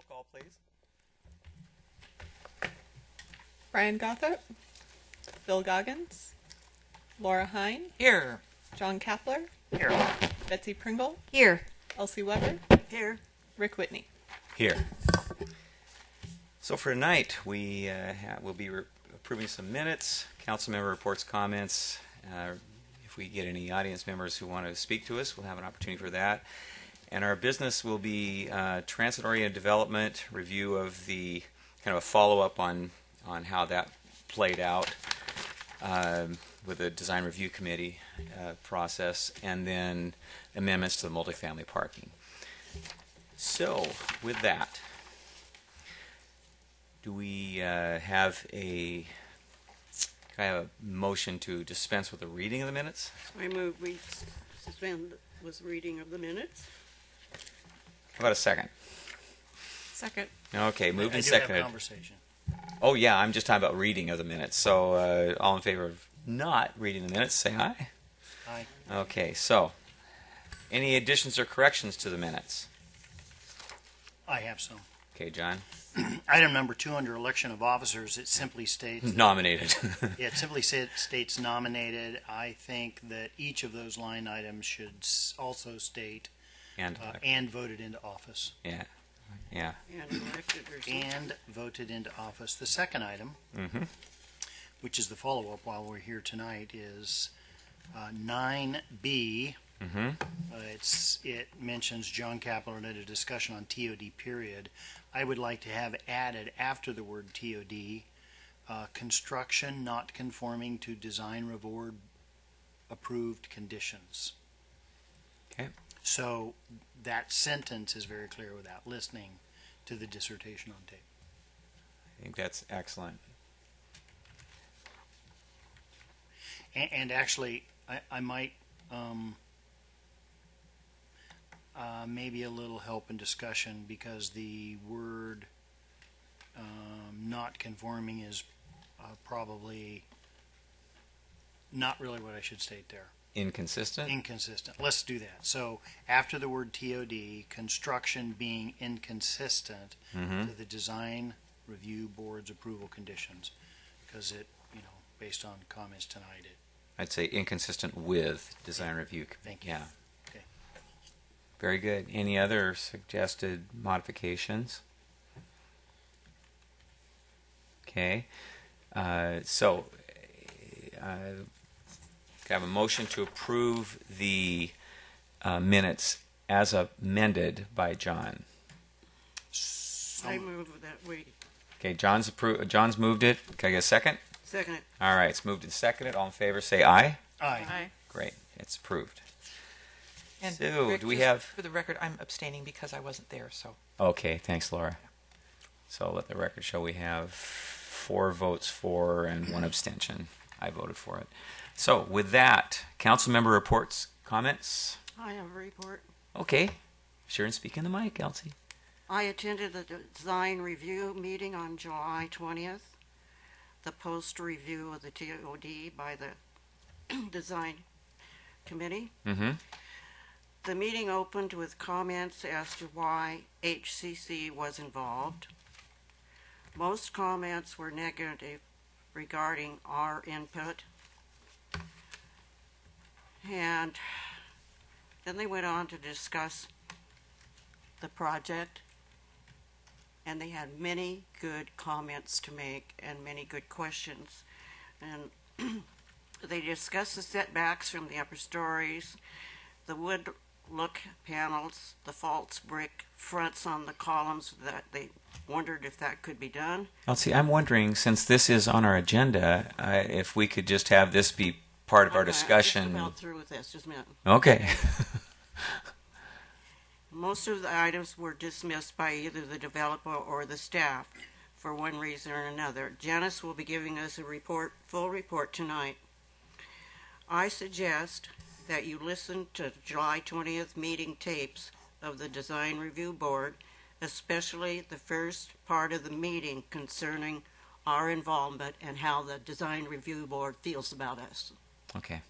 call, please. Brian Gothard, Bill Goggins, Laura Hine, Here. John Kapler, Here. Betsy Pringle, Here. Elsie Weber, Here. Rick Whitney. Here. So for tonight, we will be approving some minutes, council member reports, comments. If we get any audience members who want to speak to us, we'll have an opportunity for that. And our business will be transit-oriented development, review of the kind of a follow-up on how that played out with the design review committee process, and then amendments to the multifamily parking. So, with that, do we have a kind of a motion to dispense with the reading of the minutes? I move we suspend with reading of the minutes. How about a second? Second. Okay, moved I and do have seconded. conversation. Oh yeah, I'm just talking about reading of the minutes. So all in favor of not reading the minutes, say aye. Aye. Okay, so any additions or corrections to the minutes? I have some. Okay, John. Item number 2 under election of officers, it simply states Nominated. it simply states nominated. I think that each of those line items should also state and voted into office. yeah. And elected or something. And voted into office. The second item, Mm-hmm. which is the follow-up while we're here tonight, is 9B. Mm-hmm. It mentions John Kapler and a discussion on TOD period. I would like to have added after the word TOD, construction not conforming to design reward approved conditions. Okay. So that sentence is very clear without listening to the dissertation on tape. I think that's excellent. And actually, I might maybe a little help in discussion, because the word not conforming is probably not really what I should state there. Inconsistent? Inconsistent. Let's do that. So after the word TOD, construction being inconsistent Mm-hmm. to the design review board's approval conditions, because it, based on comments tonight, I'd say inconsistent with design review. Thank you. Yeah. Okay. Very good. Any other suggested modifications? Okay. So, I have a motion to approve the minutes as amended by John. I move that we Okay, John's moved it. Can I get a second? second it. All right, it's moved and seconded. All in favor, say aye. Aye. Great, it's approved. And So, Rick, do we just have? For the record, I'm abstaining because I wasn't there. So Okay, thanks, Laura. So let the record show we have 4 votes for and 1 abstention. I voted for it. So with that, council member reports, comments. I have a report. Okay, sure, and speak in the mic, Elsie. I attended the design review meeting on July 20th. The post-review of the TOD by the design committee. Mm-hmm. The meeting opened with comments as to why HCC was involved. Most comments were negative regarding our input. And then they went on to discuss the project, and they had many good comments to make and many good questions. And they discussed the setbacks from the upper stories, the wood look panels, the false brick fronts on the columns, that they wondered if that could be done. Elsie, I'm wondering, since this is on our agenda, if we could just have this be part of our Okay, discussion. I'm just about through with this, just a minute. Okay. Most of the items were dismissed by either the developer or the staff for one reason or another. Janice will be giving us a full report tonight. I suggest that you listen to July 20th meeting tapes of the Design Review Board, especially the first part of the meeting concerning our involvement and how the Design Review Board feels about us. Okay.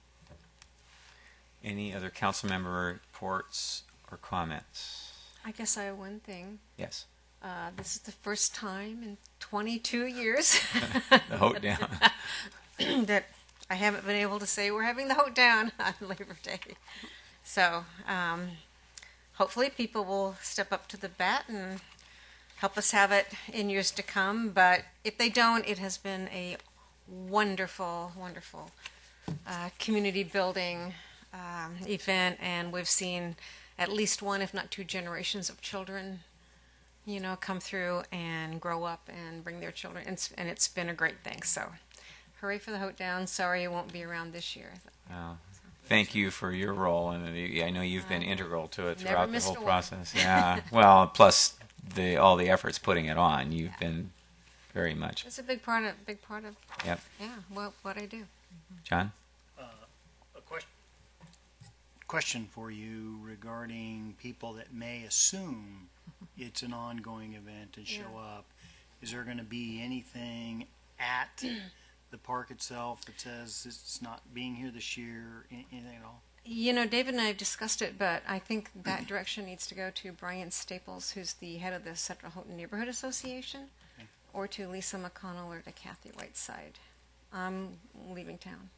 Any other council member reports or comments? I guess I have one thing. Yes. This is the first time in 22 years The Hote Down. that I haven't been able to say we're having the Hote Down on Labor Day. So hopefully people will step up to the bat and help us have it in years to come. But if they don't, it has been a wonderful, wonderful community building event, and we've seen at least one, if not two, generations of children, come through and grow up and bring their children, and it's been a great thing. So, hooray for the Hote Down. Sorry you won't be around this year. Oh, thank you for your role, and I know you've been integral to it Never throughout the missed whole a one. process. Yeah, well, plus all the efforts putting it on, you've been very much. It's a big part of, Yep, what I do. John. A question for you regarding people that may assume it's an ongoing event and show up. Is there going to be anything at the park itself that says it's not being here this year, anything at all? David and I have discussed it, but I think that direction needs to go to Brian Staples, who's the head of the Central Houghton Neighborhood Association, or to Lisa McConnell or to Kathy Whiteside. I'm leaving town.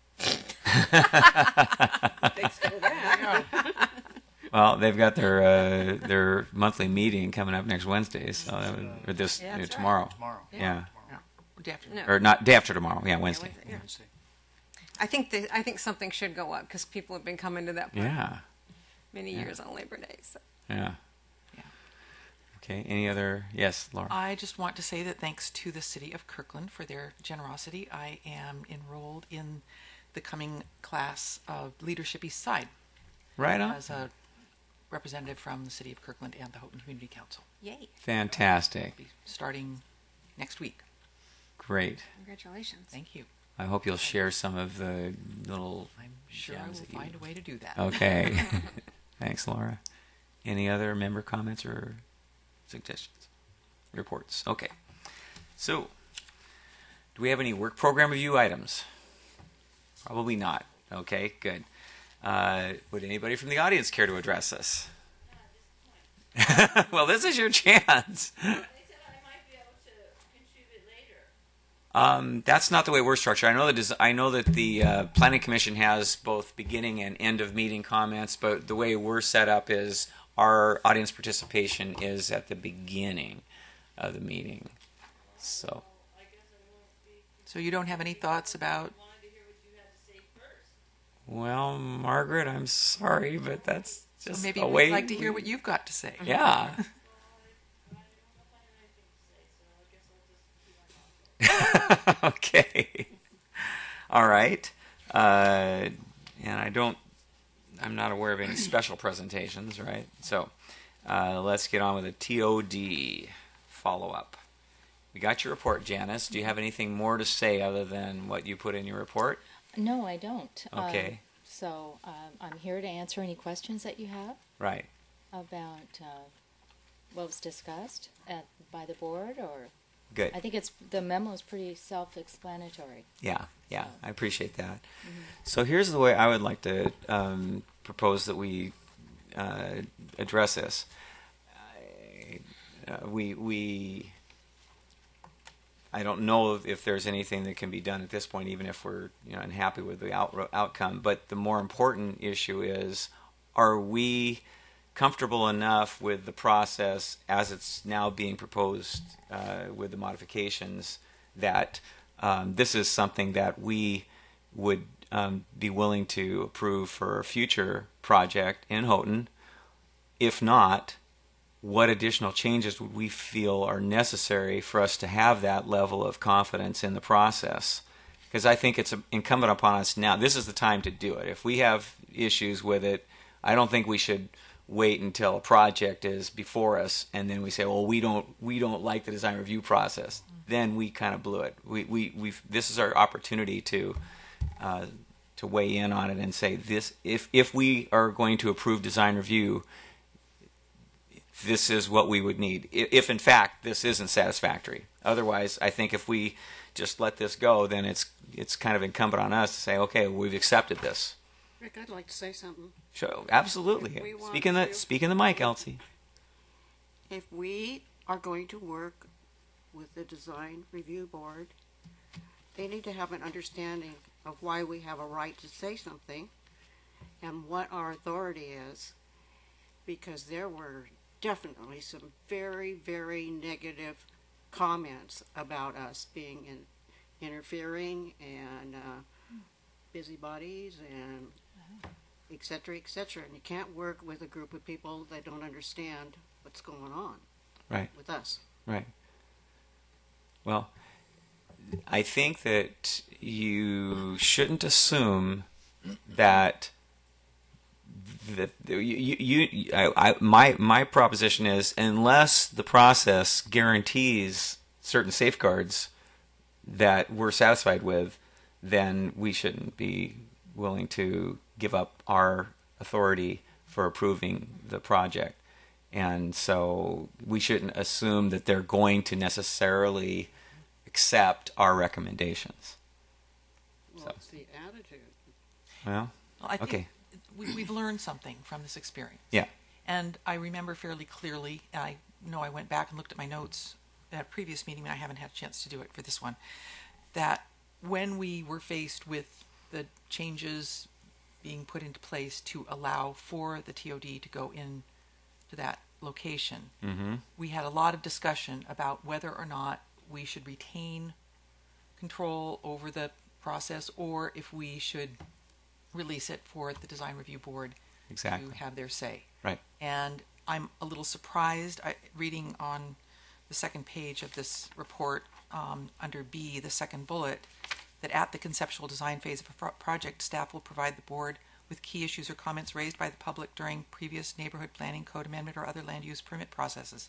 Thanks for that. Well, they've got their monthly meeting coming up next Wednesday, so or this Yeah, that's right. tomorrow. Tomorrow. Yeah. Day after. No. Or not day after tomorrow. Yeah, Wednesday. Yeah. Wednesday. I think something should go up because people have been coming to that park Yeah. many years on Labor Day. So. Yeah. Yeah. Okay. Any other? Yes, Laura. I just want to say that thanks to the city of Kirkland for their generosity, I am enrolled in the coming class of Leadership East Side Right on. as a representative from the city of Kirkland and the Houghton Community Council. Yay! Fantastic. Be starting next week. Great. Congratulations. Thank you. I hope you'll share some of the little I'm sure I will gems that you- find a way to do that. Okay. Thanks, Laura. Any other member comments or suggestions? Reports. Okay. So, do we have any work program review items? Probably not. Okay, good. Would anybody from the audience care to address us? Well, this is your chance. They said I might be able to contribute later. That's not the way we're structured. I know that the Planning Commission has both beginning and end of meeting comments, but the way we're set up is our audience participation is at the beginning of the meeting. So, I guess I won't be. So you don't have any thoughts about? Wanted to hear what you had to say first. well, Margaret, I'm sorry, but that's So just maybe a we'd way. like to hear what you've got to say. Yeah. I don't know if I have anything to say, so I guess I'll just keep my mouth closed. Okay. All right. And I'm not aware of any special presentations, right? So let's get on with the TOD follow-up. We got your report, Janice. Do you have anything more to say other than what you put in your report? No, I don't. Okay. So I'm here to answer any questions that you have Right. about what was discussed by the board, or Good. I think the memo is pretty self-explanatory. Yeah, I appreciate that. So here's the way I would like to propose that we address this. I don't know if there's anything that can be done at this point, even if we're unhappy with the outcome. But the more important issue is, are we comfortable enough with the process as it's now being proposed with the modifications that this is something that we would be willing to approve for a future project in Houghton? If not, what additional changes would we feel are necessary for us to have that level of confidence in the process? Because I think it's incumbent upon us now. This is the time to do it. If we have issues with it, I don't think we should wait until a project is before us and then we say, well, we don't like the design review process. Then we kind of blew it. This is our opportunity to weigh in on it and say, this if we are going to approve design review, this is what we would need, if in fact this isn't satisfactory. Otherwise, I think if we just let this go, then it's kind of incumbent on us to say, okay, we've accepted this. Rick, I'd like to say something. Sure, absolutely. If we want Speak in the mic, Elsie. If we are going to work with the design review board, they need to have an understanding of why we have a right to say something and what our authority is, because there were definitely some very, very negative comments about us being interfering and busybodies and et cetera, and you can't work with a group of people that don't understand what's going on Right. with us. Right. Well, I think that you shouldn't assume that my proposition is, unless the process guarantees certain safeguards that we're satisfied with, then we shouldn't be willing to give up our authority for approving the project. And so we shouldn't assume that they're going to necessarily accept our recommendations. Well, So. it's the attitude. Well, Well, I think okay. we've learned something from this experience. Yeah. And I remember fairly clearly, I know I went back and looked at my notes at a previous meeting, and I haven't had a chance to do it for this one, that when we were faced with the changes being put into place to allow for the TOD to go in to that location, Mm-hmm. we had a lot of discussion about whether or not we should retain control over the process or if we should release it for the design review board Exactly. to have their say. Right. And I'm a little surprised, reading on the second page of this report, under B, the second bullet, that at the conceptual design phase of a project, staff will provide the board with key issues or comments raised by the public during previous neighborhood planning, code amendment, or other land use permit processes.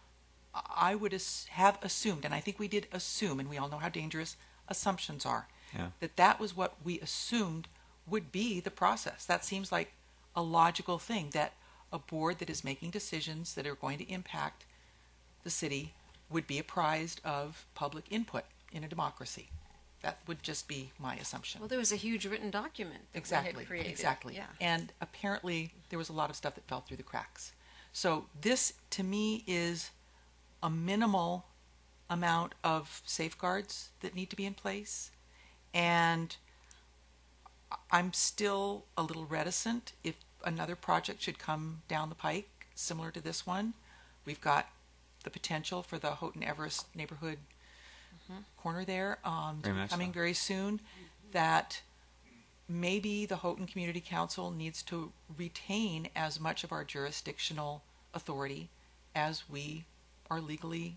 I would have assumed, and I think we did assume, and we all know how dangerous assumptions are, Yeah. that was what we assumed would be the process. That seems like a logical thing, that a board that is making decisions that are going to impact the city would be apprised of public input in a democracy. That would just be my assumption. Well, there was a huge written document that we Exactly, had created. exactly. Yeah. And apparently there was a lot of stuff that fell through the cracks. So this, to me, is a minimal amount of safeguards that need to be in place. And I'm still a little reticent if another project should come down the pike similar to this one. We've got the potential for the Houghton Everest neighborhood corner there Very much coming so. very soon, that maybe the Houghton Community Council needs to retain as much of our jurisdictional authority as we are legally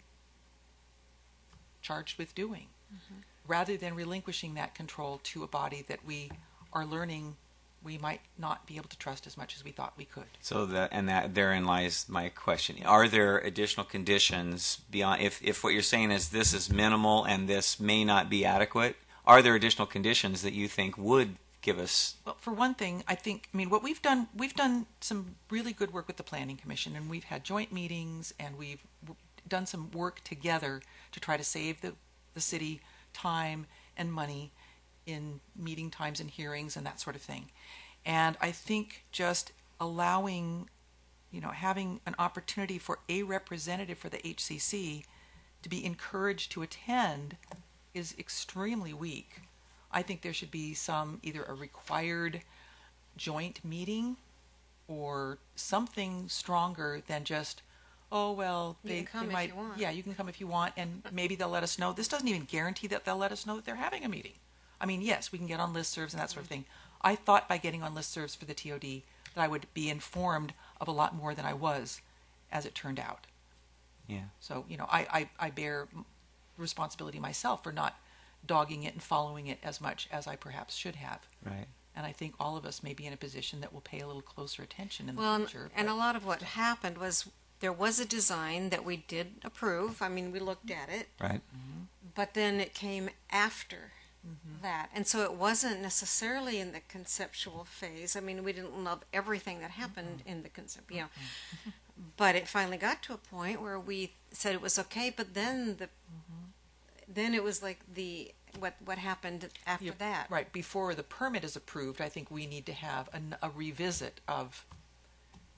charged with doing, rather than relinquishing that control to a body that we are learning we might not be able to trust as much as we thought we could. So that therein lies my question. Are there additional conditions beyond, if what you're saying is this is minimal and this may not be adequate, are there additional conditions that you think would give us? Well, for one thing, I mean, what we've done some really good work with the Planning Commission, and we've had joint meetings, and we've done some work together to try to save the city time and money in meeting times and hearings and that sort of thing. And I think just allowing, having an opportunity for a representative for the HCC to be encouraged to attend is extremely weak. I think there should be either a required joint meeting or something stronger than just, oh, well, You can come they if might, you want. yeah, you can come if you want, and maybe they'll let us know. This doesn't even guarantee that they'll let us know that they're having a meeting. I mean, yes, we can get on listservs and that sort of thing. I thought by getting on listservs for the TOD that I would be informed of a lot more than I was, as it turned out. Yeah. So, I bear responsibility myself for not dogging it and following it as much as I perhaps should have. Right. And I think all of us may be in a position that will pay a little closer attention in the Well, future. and but- a lot of what happened was there was a design that we did approve. I mean, we looked at it, Right. but then it came after that. And so it wasn't necessarily in the conceptual phase. I mean, we didn't love everything that happened in the concept, but it finally got to a point where we said it was okay, but then then it was like what happened after Yeah, that. Right, before the permit is approved, I think we need to have a revisit of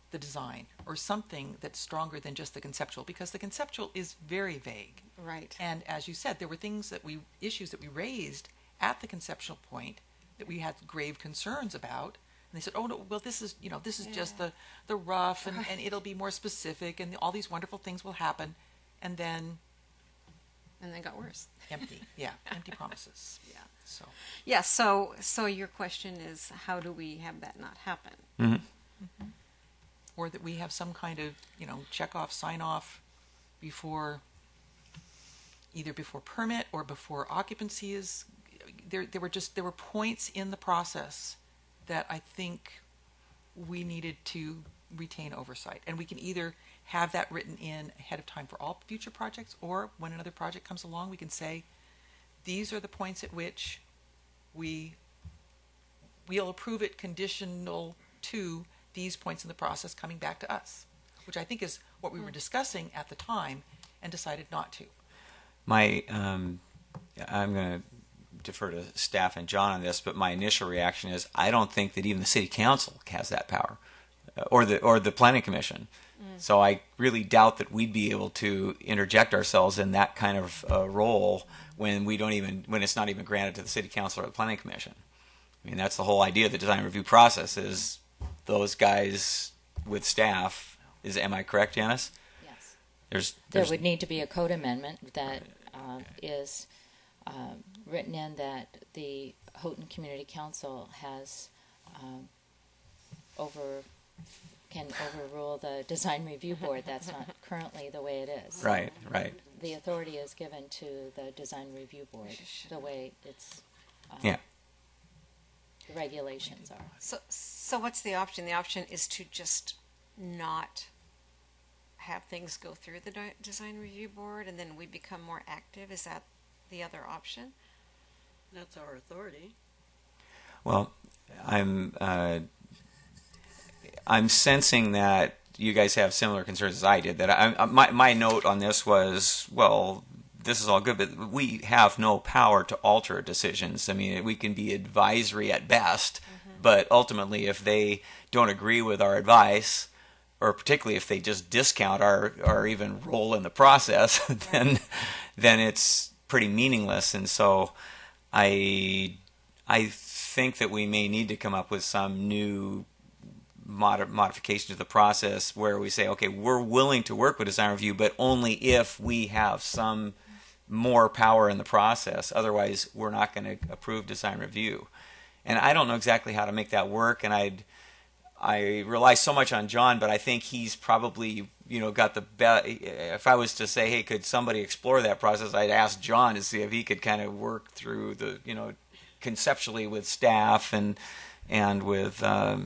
the design or something that's stronger than just the conceptual, because the conceptual is very vague. Right. And as you said, there were issues that we raised at the conceptual point that we had grave concerns about. And they said, oh, no, well, this is just the rough, and it'll be more specific, and all these wonderful things will happen. And then And then got worse. empty promises. Yeah. So, Yeah. So your question is, how do we have that not happen? or that we have some kind of, check off, sign off before permit or before occupancy is, there were points in the process that I think we needed to retain oversight. And we can either have that written in ahead of time for all future projects, or when another project comes along, we can say, these are the points at which we'll approve it conditional to these points in the process coming back to us, which I think is what we were discussing at the time and decided not to. I'm going to defer to staff and John on this, but my initial reaction is I don't think that even the city council has that power, or the planning commission. So I really doubt that we'd be able to interject ourselves in that kind of role when it's not even granted to the city council or the planning commission. I mean, that's the whole idea of the design review process, is those guys with staff. Am I correct, Janice? Yes. There would need to be a code amendment that is written in that the Houghton Community Council has can overrule the Design Review Board. That's not currently the way it is. Right. The authority is given to the Design Review Board, the way it's Yeah. the regulations are. So what's the option? The option is to just not have things go through the design review board, and then we become more active. Is that the other option? That's our authority. Well, I'm sensing that you guys have similar concerns as I did. That my note on this was, well, this is all good, but we have no power to alter decisions. I mean, we can be advisory at best, but ultimately, if they don't agree with our advice, or particularly if they just discount our even role in the process, then it's pretty meaningless. And so, I think that we may need to come up with some new modification to the process where we say, okay, we're willing to work with design review, but only if we have some more power in the process. Otherwise, we're not going to approve design review. And I don't know exactly how to make that work, and I rely so much on John, but I think he's probably got the best. If I was to say, hey, could somebody explore that process, I'd ask John to see if he could kind of work through the conceptually with staff and with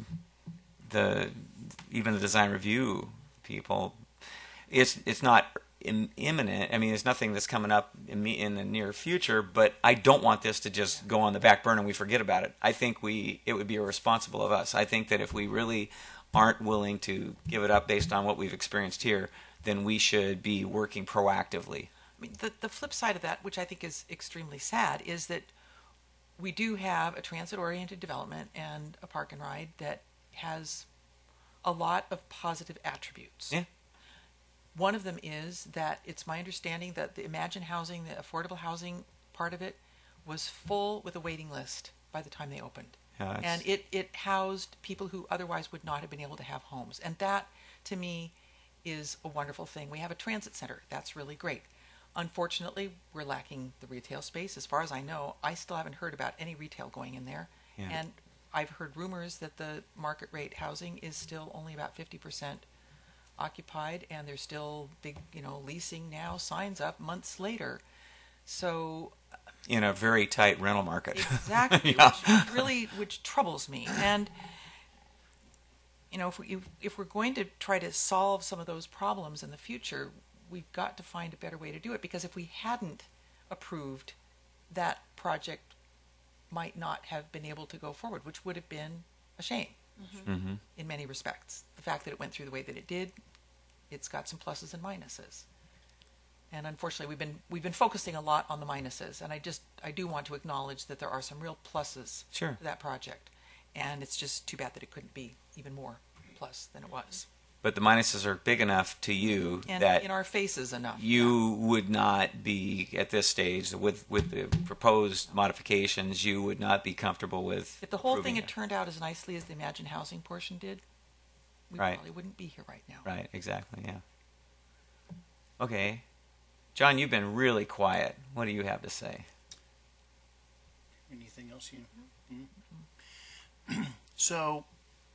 even the design review people. It's not imminent. I mean, there's nothing that's coming up in the near future, but I don't want this to just go on the back burner and we forget about it. I think it would be irresponsible of us. I think that if we really aren't willing to give it up based on what we've experienced here, then we should be working proactively. I mean, the flip side of that, which I think is extremely sad, is that we do have a transit-oriented development and a park and ride that has a lot of positive attributes. Yeah. One of them is that it's my understanding that the Imagine Housing, the affordable housing part of it, was full with a waiting list by the time they opened. Yeah, and it housed people who otherwise would not have been able to have homes. And that, to me, is a wonderful thing. We have a transit center. That's really great. Unfortunately, we're lacking the retail space. As far as I know, I still haven't heard about any retail going in there. Yeah. And I've heard rumors that the market rate housing is still only about 50% occupied, and there's still big, leasing now, signs up months later. So In a very tight rental market. exactly, Yeah. which troubles me. And if we're going to try to solve some of those problems in the future, we've got to find a better way to do it, because if we hadn't approved, that project might not have been able to go forward, which would have been a shame in many respects. The fact that it went through the way that it did, it's got some pluses and minuses. And unfortunately, we've been focusing a lot on the minuses, and I do want to acknowledge that there are some real pluses Sure. to that project, and it's just too bad that it couldn't be even more plus than it was. but the minuses are big enough to you And that in our faces enough. you would not be at this stage with the proposed modifications. You would not be comfortable with If the whole approving thing it. had turned out as nicely as the Imagine Housing portion did, we Right. probably wouldn't be here right now. Right, exactly, yeah. Okay. John, you've been really quiet. What do you have to say? Anything else you? So,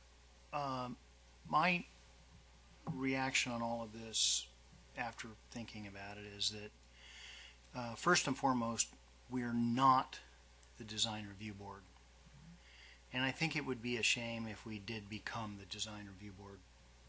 my reaction on all of this after thinking about it is that, first and foremost, we're not the design review board. And I think it would be a shame if we did become the design review board.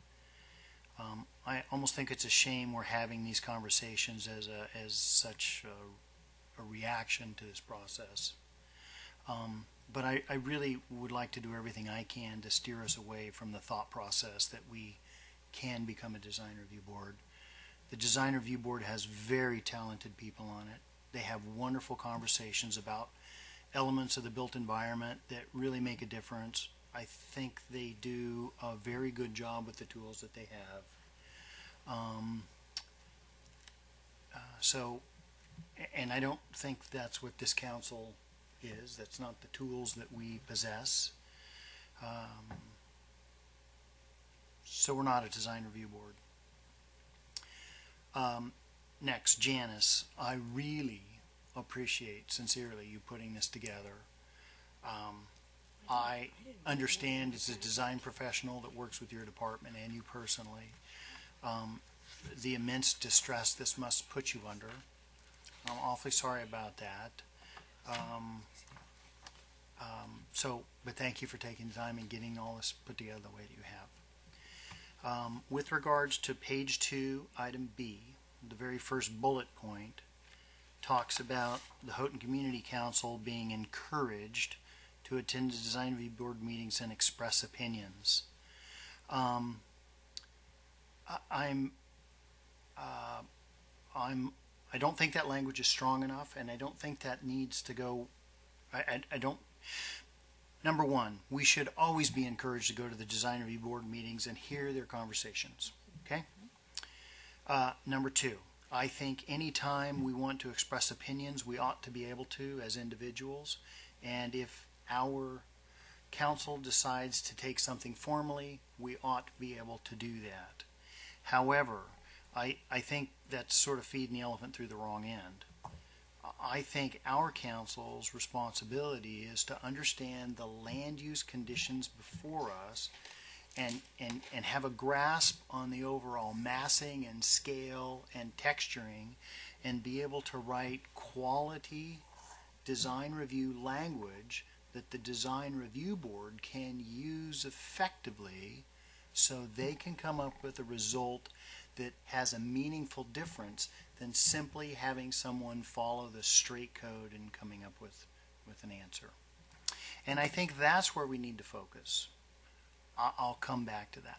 I almost think it's a shame we're having these conversations as such a reaction to this process. But I really would like to do everything I can to steer us away from the thought process that we can become a design review board. The design review board has very talented people on it. They have wonderful conversations about elements of the built environment that really make a difference. I think they do a very good job with the tools that they have. And I don't think that's what this council is. That's not the tools that we possess. So we're not a design review board. Next, Janice, I really appreciate sincerely you putting this together. I understand as a design professional that works with your department and you personally, the immense distress this must put you under. I'm awfully sorry about that. But thank you for taking the time and getting all this put together the way that you have. With regards to page 2, item B, the very first bullet point talks about the Houghton Community Council being encouraged to attend the design review board meetings and express opinions. I don't think that language is strong enough, and I don't think that needs to go. I don't. Number one, we should always be encouraged to go to the design review board meetings and hear their conversations. Okay. Number two, I think any time we want to express opinions, we ought to be able to as individuals, and if our council decides to take something formally, we ought to be able to do that. However, I think that's sort of feeding the elephant through the wrong end. I think our council's responsibility is to understand the land use conditions before us and have a grasp on the overall massing and scale and texturing and be able to write quality design review language that the design review board can use effectively so they can come up with a result that has a meaningful difference than simply having someone follow the straight code and coming up with an answer. And I think that's where we need to focus. I'll come back to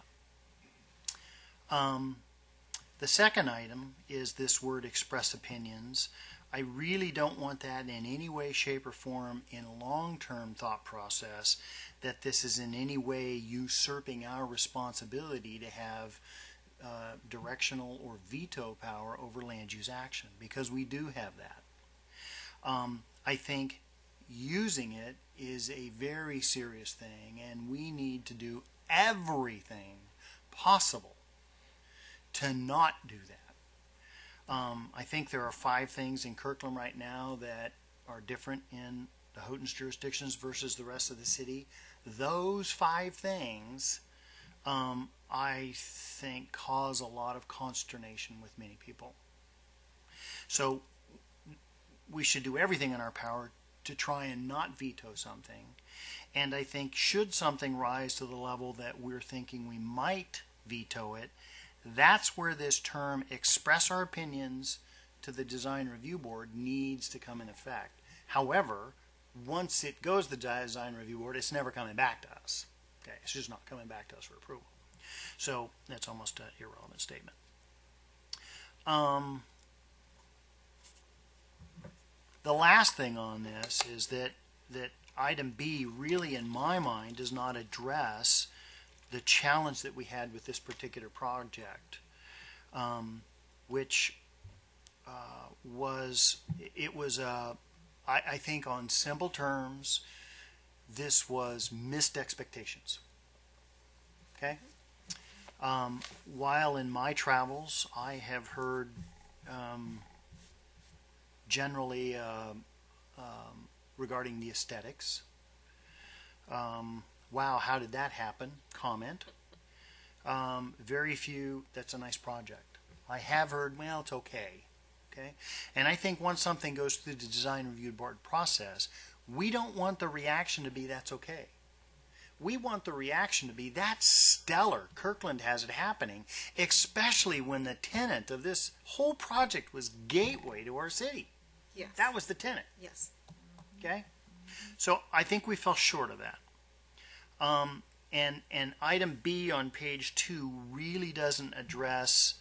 that. The second item is this word express opinions. I really don't want that in any way, shape, or form in a long-term thought process that this is in any way usurping our responsibility to have directional or veto power over land use action, because we do have that. I think using it is a very serious thing, and we need to do everything possible to not do that. I think there are 5 things in Kirkland right now that are different in the Houghton's jurisdictions versus the rest of the city. Those 5 things I think cause a lot of consternation with many people. So we should do everything in our power to try and not veto something. And I think should something rise to the level that we're thinking we might veto it, that's where this term express our opinions to the design review board needs to come in effect. However, once it goes to the design review board, it's never coming back to us. Okay, it's just not coming back to us for approval. So that's almost an irrelevant statement. The last thing on this is that item B really, in my mind, does not address the challenge that we had with this particular project, which I think on simple terms, this was missed expectations. Okay? While in my travels, I have heard generally regarding the aesthetics. Wow, how did that happen? Comment. Very few, that's a nice project. I have heard, well, it's okay. Okay? And I think once something goes through the design review board process, we don't want the reaction to be that's okay. We want the reaction to be that's stellar. Kirkland has it happening, especially when the tenant of this whole project was gateway to our city. Yes. That was the tenant. Yes. Okay? So I think we fell short of that. And item B on page 2 really doesn't address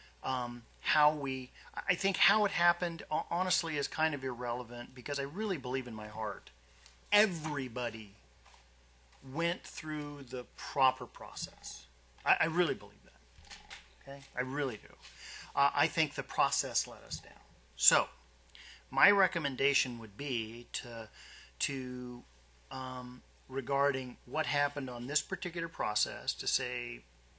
I think how it happened, honestly, is kind of irrelevant because I really believe in my heart everybody went through the proper process. I really believe that. Okay? I really do. I think the process let us down. So, my recommendation would be to regarding what happened on this particular process to say,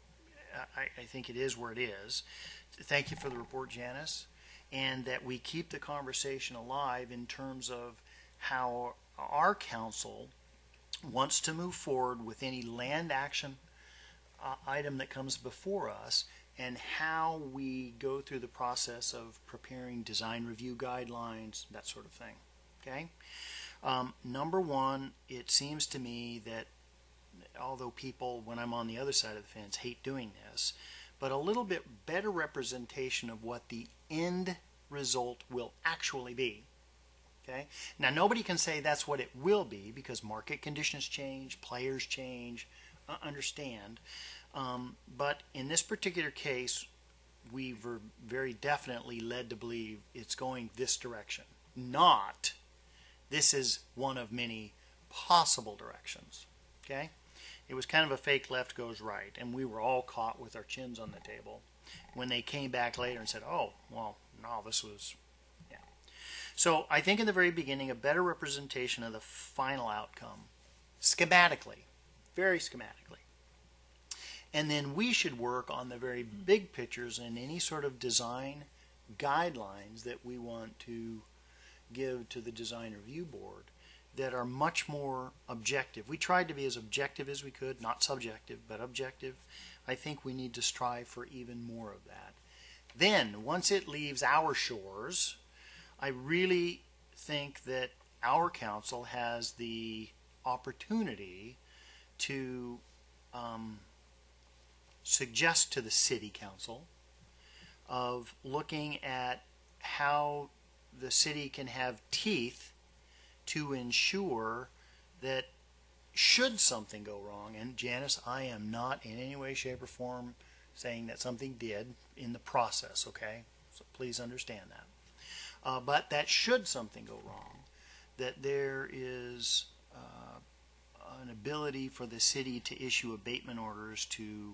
I think it is where it is. Thank you for the report, Janice, and that we keep the conversation alive in terms of how our council wants to move forward with any land action item that comes before us and how we go through the process of preparing design review guidelines, that sort of thing. Okay? Number one, it seems to me that although people, when I'm on the other side of the fence, hate doing this, but a little bit better representation of what the end result will actually be. Okay? Now, nobody can say that's what it will be because market conditions change, players change, understand. But in this particular case, we were very definitely led to believe it's going this direction, not this is one of many possible directions. Okay? It was kind of a fake left goes right, and we were all caught with our chins on the table when they came back later and said, oh, well, no, this was, yeah. So I think in the very beginning, a better representation of the final outcome, schematically, very schematically. And then we should work on the very big pictures and any sort of design guidelines that we want to give to the design review board that are much more objective. We tried to be as objective as we could, not subjective, but objective. I think we need to strive for even more of that. Then, once it leaves our shores, I really think that our council has the opportunity to suggest to the city council of looking at how the city can have teeth to ensure that should something go wrong, and Janice, I am not in any way, shape, or form saying that something did in the process, okay? So please understand that. But that should something go wrong, that there is an ability for the city to issue abatement orders to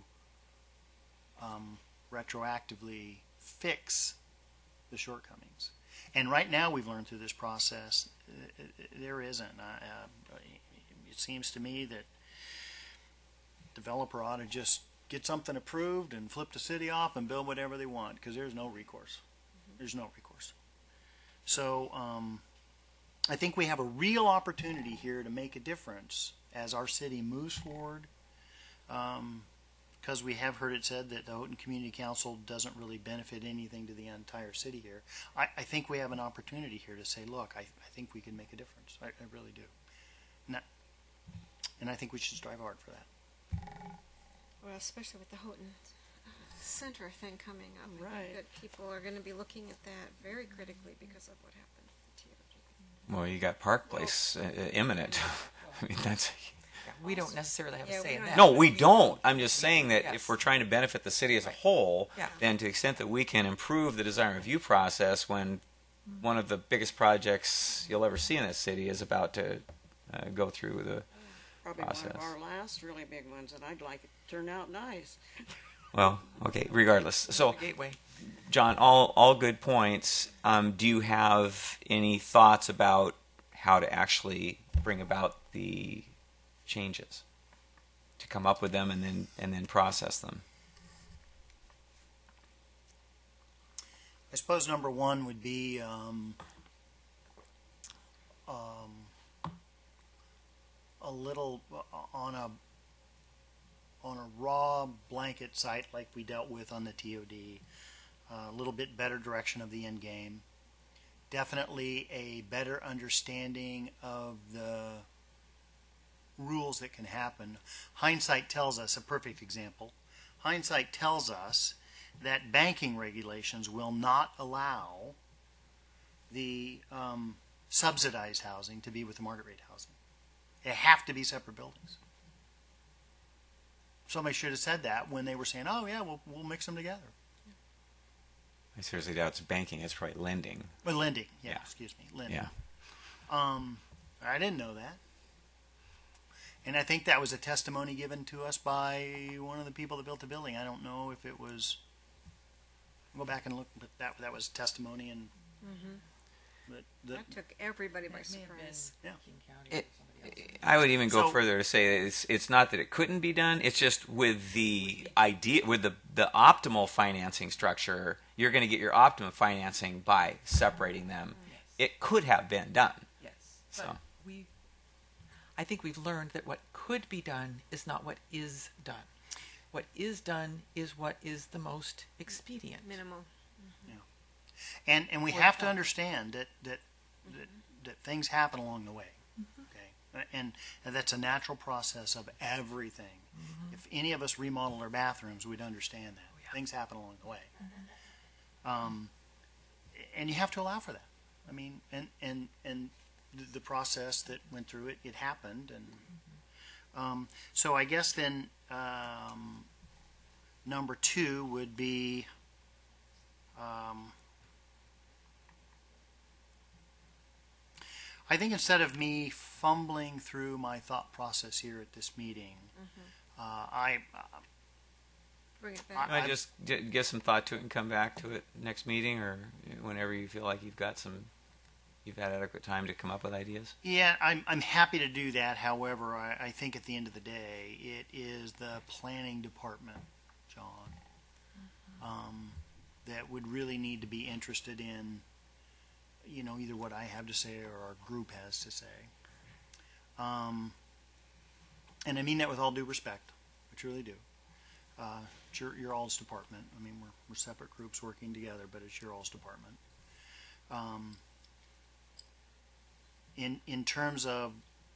retroactively fix the shortcomings. And right now we've learned through this process there isn't. It seems to me that developer ought to just get something approved and flip the city off and build whatever they want because there's no recourse. There's no recourse. So I think we have a real opportunity here to make a difference as our city moves forward. Because we have heard it said that the Houghton Community Council doesn't really benefit anything to the entire city here. I think we have an opportunity here to say, look, I think we can make a difference. I really do. And I think we should strive hard for that. Well, especially with the Houghton Center thing coming up. I Right. think that people are going to be looking at that very critically because of what happened with TOD. Well, you got Park Place imminent. I mean, that's... We don't necessarily have Yeah, a say we in don't that. No, we don't. I'm just saying that Yes. if we're trying to benefit the city as a whole, Yeah. then to the extent that we can improve the design review process when one of the biggest projects you'll ever see in this city is about to go through Probably process. one of our last really big ones, and I'd like it to turn out nice. Well, okay, regardless. So, Gateway. John, all good points. Do you have any thoughts about how to actually bring about the changes, to come up with them and then process them? I suppose number one would be a little on a raw blanket site like we dealt with on the TOD. A little bit better direction of the end game. Definitely a better understanding of the rules that can happen. Hindsight tells us, a perfect example, hindsight tells us that banking regulations will not allow the subsidized housing to be with the market rate housing. They have to be separate buildings. Somebody should have said that when they were saying, "Oh yeah, we'll mix them together." I seriously doubt it's banking. It's probably lending. But lending, Yeah. excuse me, lending. Yeah. I didn't know that, and I think that was a testimony given to us by one of the people that built the building. I don't know if it was. I'll go back and look, but that was testimony, and That took everybody by That may have been surprise. Yeah. King County or It- somebody else. I would even go So- further to say that it's not that it couldn't be done. It's just with the idea, with the optimal financing structure, you're going to get your optimum financing by separating them. It could have been done. Yes. So. But I think we've learned that what could be done is not what is done. What is done is what is the most expedient. Minimal. And we have to understand that things happen along the way. Okay, and that's a natural process of everything. If any of us remodeled our bathrooms, we'd understand that things happen along the way. And you have to allow for that. I mean, and the process that went through it, it happened, and so I guess then number two would be. I think instead of me fumbling through my thought process here at this meeting, Bring it back. I just give some thought to it and come back to it next meeting, or whenever you feel like you've had adequate time to come up with ideas. yeah, I'm happy to do that. However, I think at the end of the day, it is the planning department, John, that would really need to be interested in, either what I have to say or our group has to say. And I mean that with all due respect. I truly do. It's your all's department. I mean, we're separate groups working together, but it's your all's department. In terms of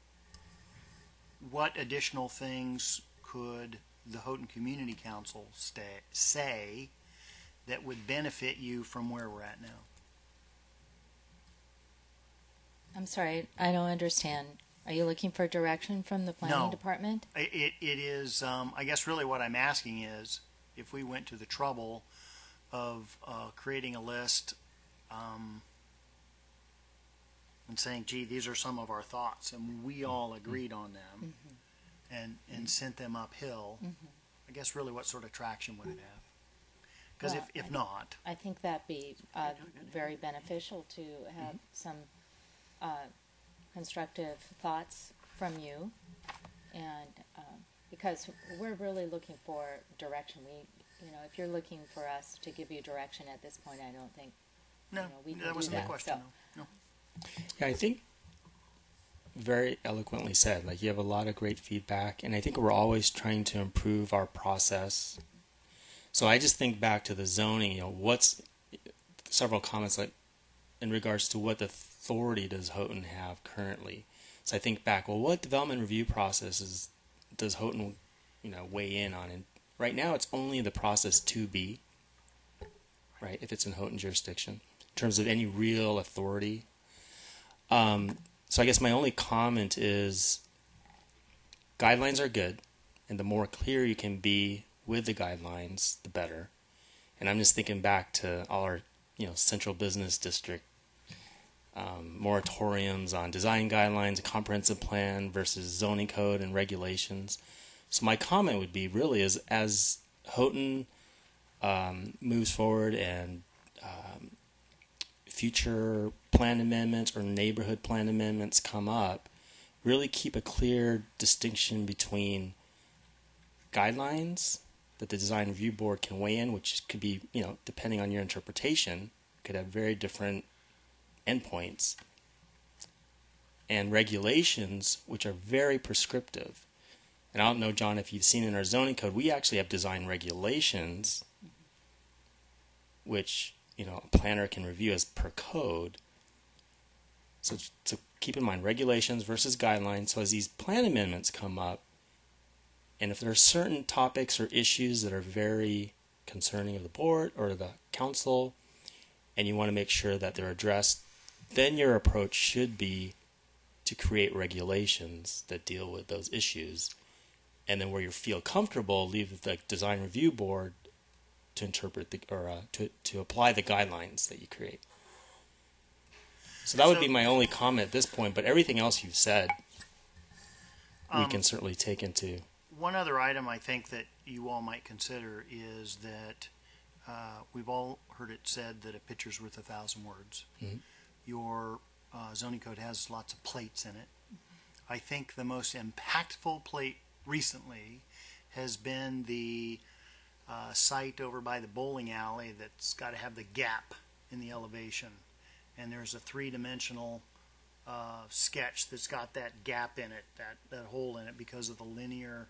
what additional things could the Houghton Community Council say that would benefit you from where we're at now? I'm sorry, I don't understand. Are you looking for direction from the planning No. department? It is, I guess really what I'm asking is, if we went to the trouble of creating a list and saying, gee, these are some of our thoughts, and we all agreed on them, and sent them uphill, I guess really what sort of traction would it have? Because Well, if not, I think that'd be very beneficial to have some constructive thoughts from you, and because we're really looking for direction. If you're looking for us to give you direction at this point, I don't think no, we can that do wasn't the that, question. so. No. Yeah, I think very eloquently said. Like, you have a lot of great feedback, and I think we're always trying to improve our process. So I just think back to the zoning. What's several comments like in regards to what authority does Houghton have currently? So I think back. Well, what development review processes does Houghton, weigh in on? And right now, it's only the process 2B. Right, if it's in Houghton jurisdiction, in terms of any real authority. So I guess my only comment is guidelines are good, and the more clear you can be with the guidelines, the better. And I'm just thinking back to all our, central business district moratoriums on design guidelines, comprehensive plan versus zoning code and regulations. So my comment would be really is as Houghton moves forward and future plan amendments or neighborhood plan amendments come up, really keep a clear distinction between guidelines that the design review board can weigh in, which could be, depending on your interpretation, could have very different endpoints, and regulations, which are very prescriptive. And I don't know, John, if you've seen in our zoning code, we actually have design regulations, which, a planner can review as per code. So keep in mind regulations versus guidelines. So as these plan amendments come up, and if there are certain topics or issues that are very concerning of the board or the council, and you want to make sure that they're addressed, then your approach should be to create regulations that deal with those issues. And then where you feel comfortable, leave the design review board to interpret to apply the guidelines that you create. So that would be my only comment at this point, but everything else you've said, we can certainly take into. One other item I think that you all might consider is that we've all heard it said that a picture's worth 1,000 words. Mhm. Your zoning code has lots of plates in it. I think the most impactful plate recently has been the site over by the bowling alley that's got to have the gap in the elevation. And there's a three-dimensional sketch that's got that gap in it, that hole in it, because of the linear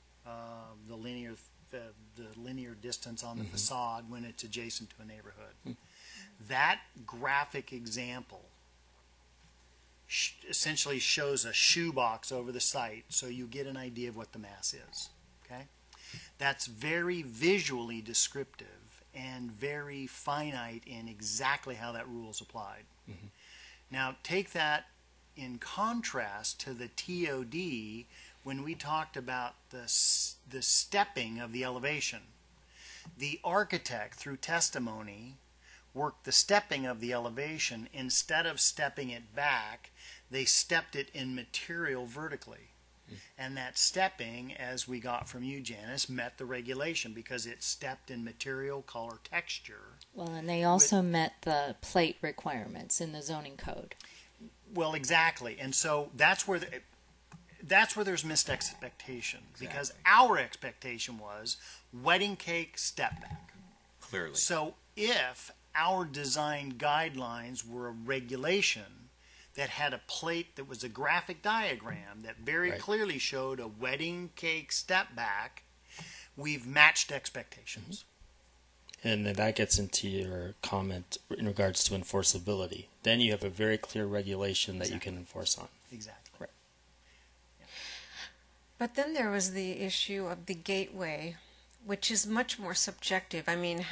distance on the facade when it's adjacent to a neighborhood. That graphic example essentially shows a shoebox over the site, so you get an idea of what the mass is. Okay, that's very visually descriptive and very finite in exactly how that rule is applied. Now take that in contrast to the TOD when we talked about the stepping of the elevation. The architect, through testimony, worked the stepping of the elevation. Instead of stepping it back, they stepped it in material vertically. And that stepping, as we got from you, Janice, met the regulation because it stepped in material, color, texture. Well, and they also met the plate requirements in the zoning code. Well, exactly. And so that's where there's missed expectation, because our expectation was wedding cake step back. Clearly. So if our design guidelines were a regulation that had a plate that was a graphic diagram that very clearly showed a wedding cake step back, we've matched expectations. And then that gets into your comment in regards to enforceability. Then you have a very clear regulation that you can enforce on. Exactly. Right. But then there was the issue of the gateway, which is much more subjective. I mean,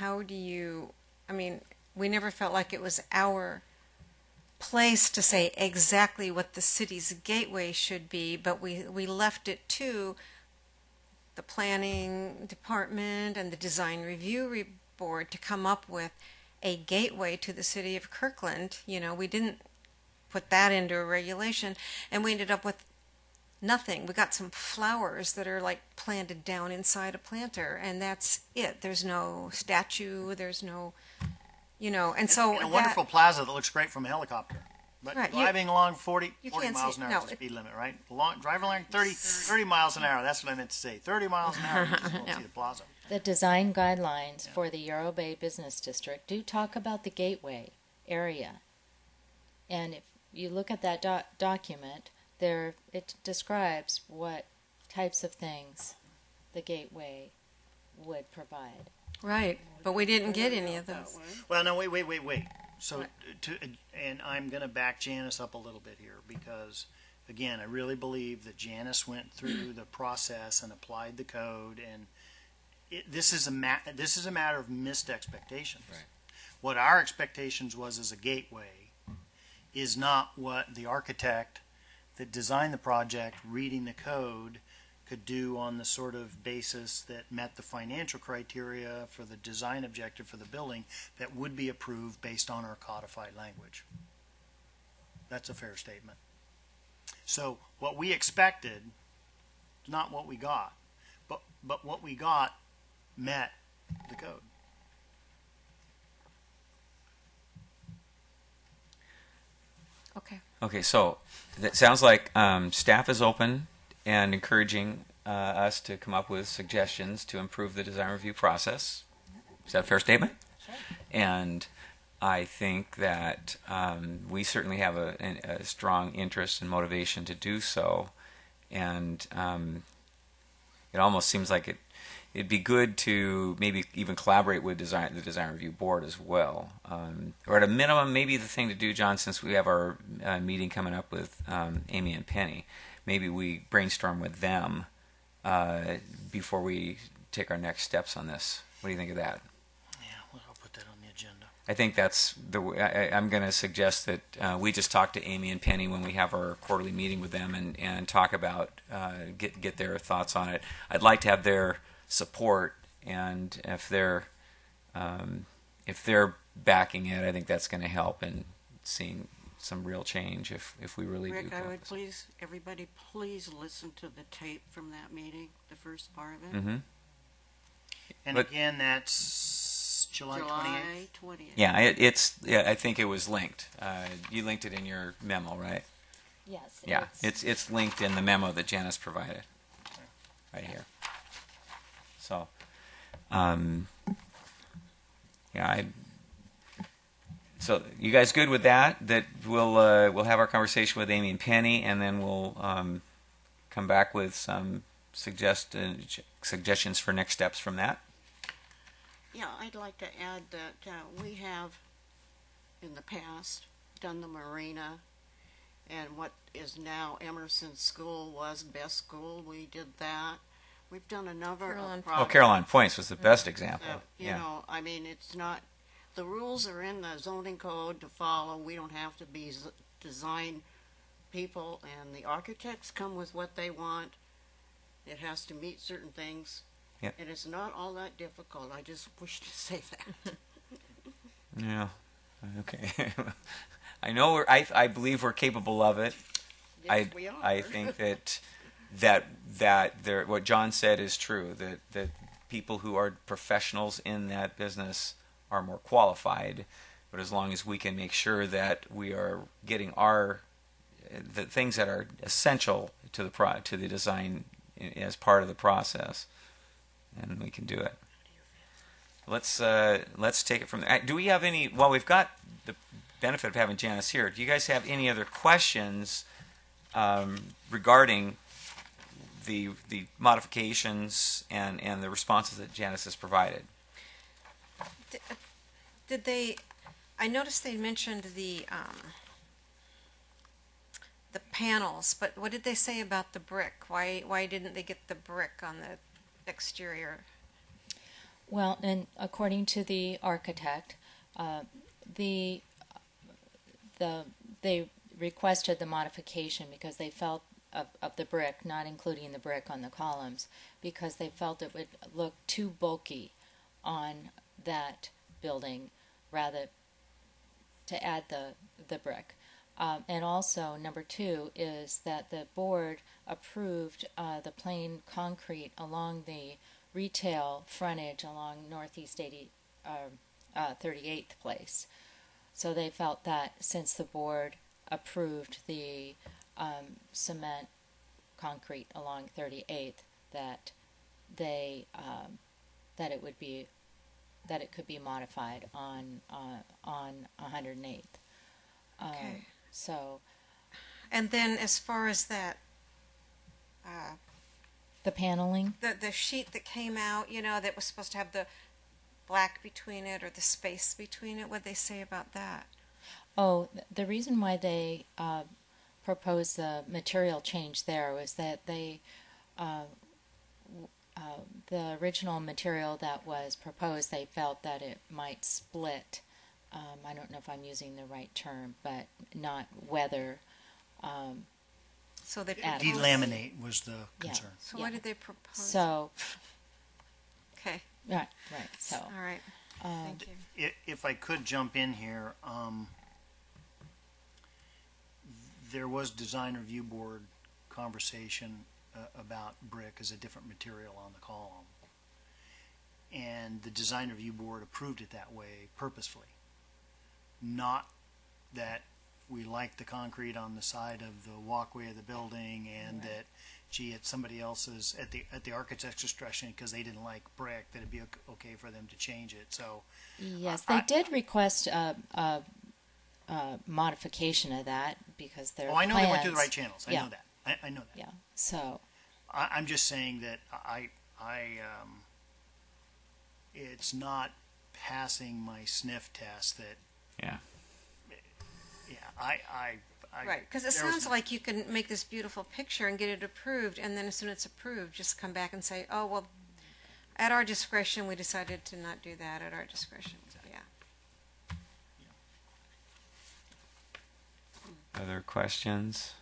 we never felt like it was our place to say exactly what the city's gateway should be, but we left it to the planning department and the design review board to come up with a gateway to the city of Kirkland. We didn't put that into a regulation, and we ended up with nothing. We got some flowers that are like planted down inside a planter, and that's it. There's no statue, there's no, and so And a wonderful plaza that looks great from a helicopter. But Right, driving along 40 can't miles see- an hour no, is the speed limit, right? Driving along 30 miles an hour, that's what I meant to say. 30 miles an hour, you just won't see the plaza. The design guidelines for the Yarrow Bay Business District do talk about the gateway area. And if you look at that document, it describes what types of things the gateway would provide. right, but we didn't get any of those. Well, no, wait. So, and I'm going to back Janice up a little bit here because, again, I really believe that Janice went through the process and applied the code, and this is a matter of missed expectations. Right. What our expectations was as a gateway is not what the architect that designed the project, reading the code, could do on the sort of basis that met the financial criteria for the design objective for the building that would be approved based on our codified language. That's a fair statement. So what we expected, not what we got, but what we got met the code. Okay. Okay, so that sounds like staff is open and encouraging us to come up with suggestions to improve the design review process. Is that a fair statement? Sure. And I think that we certainly have a strong interest and motivation to do so. And it almost seems like it'd be good to maybe even collaborate with the design review board as well, or at a minimum, maybe the thing to do, John, since we have our meeting coming up with Amy and Penny, maybe we brainstorm with them before we take our next steps on this. What do you think of that? Yeah, well, I'll put that on the agenda. I think that's the way. I'm going to suggest that we just talk to Amy and Penny when we have our quarterly meeting with them and talk about get their thoughts on it. I'd like to have their support, and if they're backing it, I think that's going to help in seeing some real change if we really Rick, do. I would everybody please listen to the tape from that meeting, the first part of it. Mm-hmm. And But- again, that's July 28th. 20th. Yeah, I think it was linked. You linked it in your memo, right? Yes. Yeah, it's linked in the memo that Janice provided, right here. So, so you guys good with that? That we'll have our conversation with Amy and Penny, and then we'll come back with some suggestions for next steps from that. Yeah, I'd like to add that we have, in the past, done the marina, and what is now Emerson School was Best School. We did that. We've done a number Caroline of Point. Oh, projects. Caroline Points was the best example. So, you Yeah. know, I mean, it's not, the rules are in the zoning code to follow. We don't have to be design people, and the architects come with what they want. It has to meet certain things. Yep. And it's not all that difficult. I just wish to say that. Yeah. Okay. I know I believe we're capable of it. Yes, we are. I think that there, what John said is true. That people who are professionals in that business are more qualified. But as long as we can make sure that we are getting the things that are essential to the design as part of the process, and we can do it. Let's take it from there. Do we have any? Well, we've got the benefit of having Janice here. Do you guys have any other questions regarding the modifications and the responses that Janice has provided? Did they? I noticed they mentioned the panels, but what did they say about the brick? Why didn't they get the brick on the exterior? Well, and according to the architect, they requested the modification because they felt of the brick, not including the brick on the columns, because they felt it would look too bulky on that building, rather to add the brick. And also, number two is that the board approved the plain concrete along the retail frontage along Northeast 38th Place. So they felt that since the board approved the cement concrete along 38th, that they that it could be modified on 108th. Okay. So And then as far as that, the paneling. the sheet that came out, that was supposed to have the black between it or the space between it, what'd they say about that? Oh, the reason why they proposed the material change there was that they, the original material that was proposed, they felt that it might split. I don't know if I'm using the right term, but not weather. So they Add- proposed, Delaminate was the Yeah. concern. So Yeah. what did they propose? So, Okay, right. So, all right, thank you. If I could jump in here, there was design review board conversation about brick as a different material on the column. And the design review board approved it that way purposefully. Not that we like the concrete on the side of the walkway of the building and that, gee, at somebody else's, at the architect's discretion, because they didn't like brick, that it'd be okay for them to change it. So Yes, they did request a modification of that because their I know plans, they went through the right channels. I Yeah. know that. I know that. Yeah, so I'm just saying that it's not passing my sniff test that, Yeah. Right, because it sounds like you can make this beautiful picture and get it approved, and then as soon as it's approved, just come back and say, oh, well, at our discretion, we decided to not do that at our discretion. Yeah. Other questions?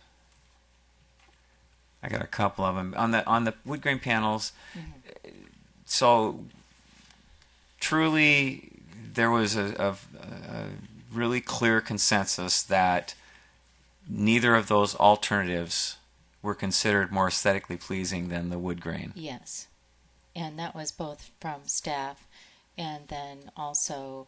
I got a couple of them on the wood grain panels. So truly, there was a really clear consensus that neither of those alternatives were considered more aesthetically pleasing than the wood grain. yes. And that was both from staff and then also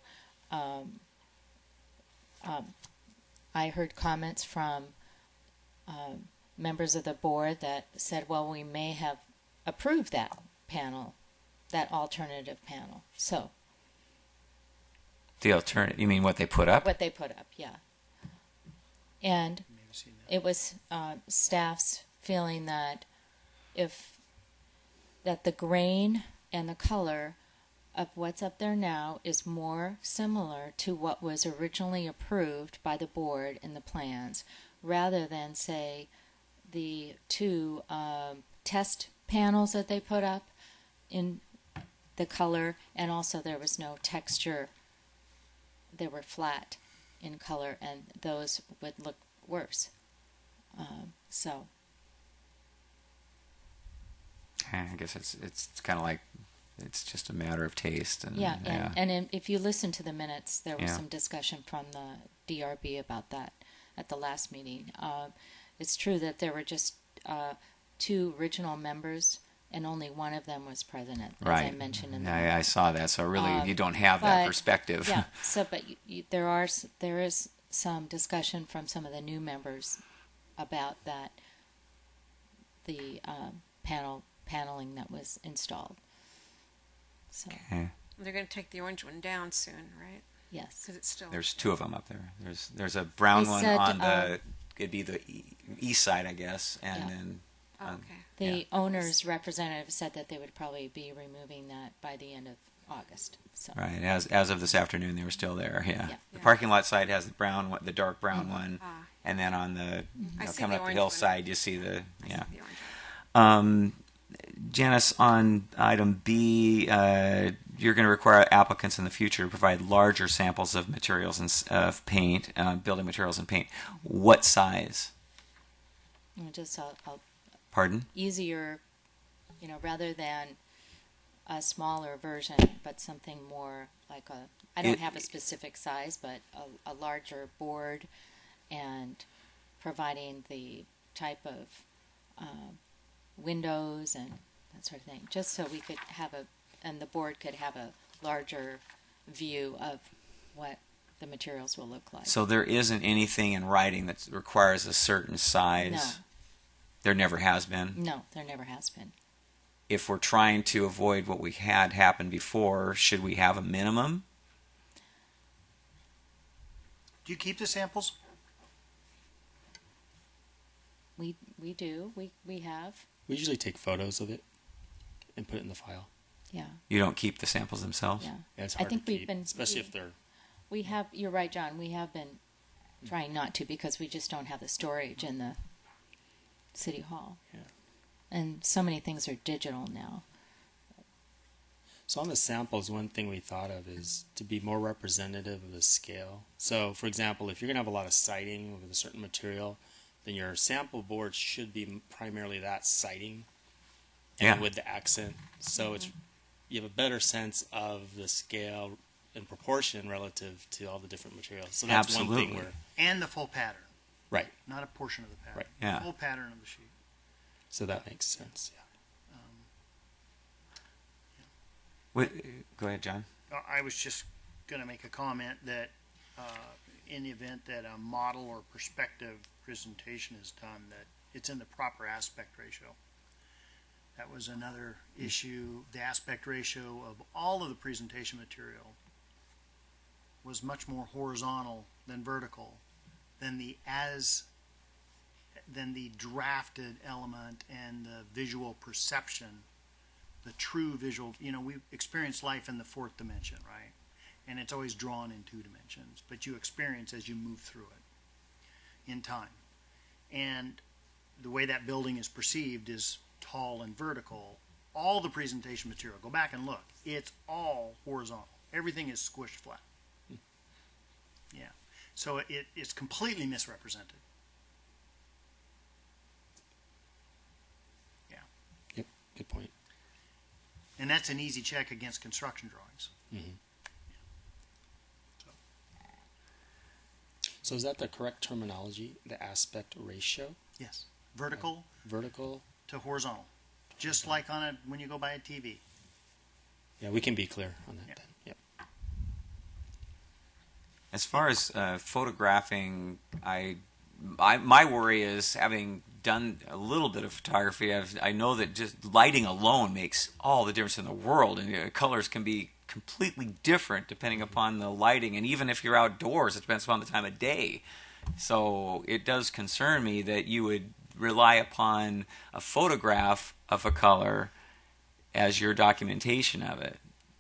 I heard comments from members of the board that said, well, we may have approved that panel, that alternative panel. So The alternative, you mean what they put up? what they put up, yeah. And it was staff's feeling that that the grain and the color of what's up there now is more similar to what was originally approved by the board in the plans, rather than say the two test panels that they put up in the color, and also there was no texture. They were flat in color, and those would look worse. So I guess it's kind of like it's just a matter of taste. And, yeah, and if you listen to the minutes, there was Yeah. some discussion from the DRB about that at the last meeting. It's true that there were just two original members, and only one of them was president, as I mentioned in the I saw that. So really, you don't have that but- perspective. Yeah. So, but there is some discussion from some of the new members about that, the paneling that was installed. So Okay. They're going to take the orange one down soon, right? yes, Because it's still. There's two of them up there. There's a brown They one said, on the it'd be the east side, I guess, and Yeah. then Oh, on- okay. the yeah. owner's representative said that they would probably be removing that by the end of August. So right as of this afternoon, they were still there. Yeah. Yeah. The parking lot side has the brown one, the dark brown one, Ah. and then on the I see coming the up the orange one. hillside, you see the I yeah. see the orange one. Janice, on item B, you're going to require applicants in the future to provide larger samples of materials and of paint, building materials and paint. What size? just I'll Pardon? easier, rather than a smaller version, but something more like I don't have a specific size, but a larger board, and providing the type of windows and that sort of thing, just so we could have and the board could have a larger view of what the materials will look like. So there isn't anything in writing that requires a certain size? No. There never has been? No, there never has been. If we're trying to avoid what we had happen before, should we have a minimum? do you keep the samples? We do. We have. We usually take photos of it and put it in the file. Yeah. You don't keep the samples themselves? Yeah. Yeah, it's I hard think to we've keep, been- especially if they're. We have, you're right, John, we have been trying not to because we just don't have the storage in the city hall. Yeah. And so many things are digital now. So on the samples, one thing we thought of is to be more representative of the scale. So, for example, if you're going to have a lot of siding with a certain material, then your sample board should be primarily that siding, and Yeah. with the accent. So it's you have a better sense of the scale and proportion relative to all the different materials. So that's one Absolutely. thing where And the full pattern. Right. not a portion of the pattern. Right. Yeah. The full pattern of the sheet. So that makes sense. Yeah. What, go ahead, John. I was just going to make a comment that in the event that a model or perspective presentation is done, that it's in the proper aspect ratio. That was another issue. The aspect ratio of all of the presentation material was much more horizontal than vertical than the drafted element and the visual perception, the true visual. You know, we experience life in the fourth dimension, right? And it's always drawn in 2 dimensions, but you experience as you move through it in time. And the way that building is perceived is tall and vertical. All the presentation material, go back and look, it's all horizontal. Everything is squished flat. Yeah. So it's completely misrepresented. Yeah. Yep. Good point. And that's an easy check against construction drawings. Mm-hmm. So is that the correct terminology? The aspect ratio, Yes. Vertical vertical. to horizontal. Just like when you go by a TV. Yeah, we can be clear on that. Yeah. Then. Yep. As far as photographing, my worry is, having done a little bit of photography, I know that just lighting alone makes all the difference in the world, and colors can be completely different depending upon the lighting, and even if you're outdoors, it depends upon the time of day. So it does concern me that you would rely upon a photograph of a color as your documentation of it.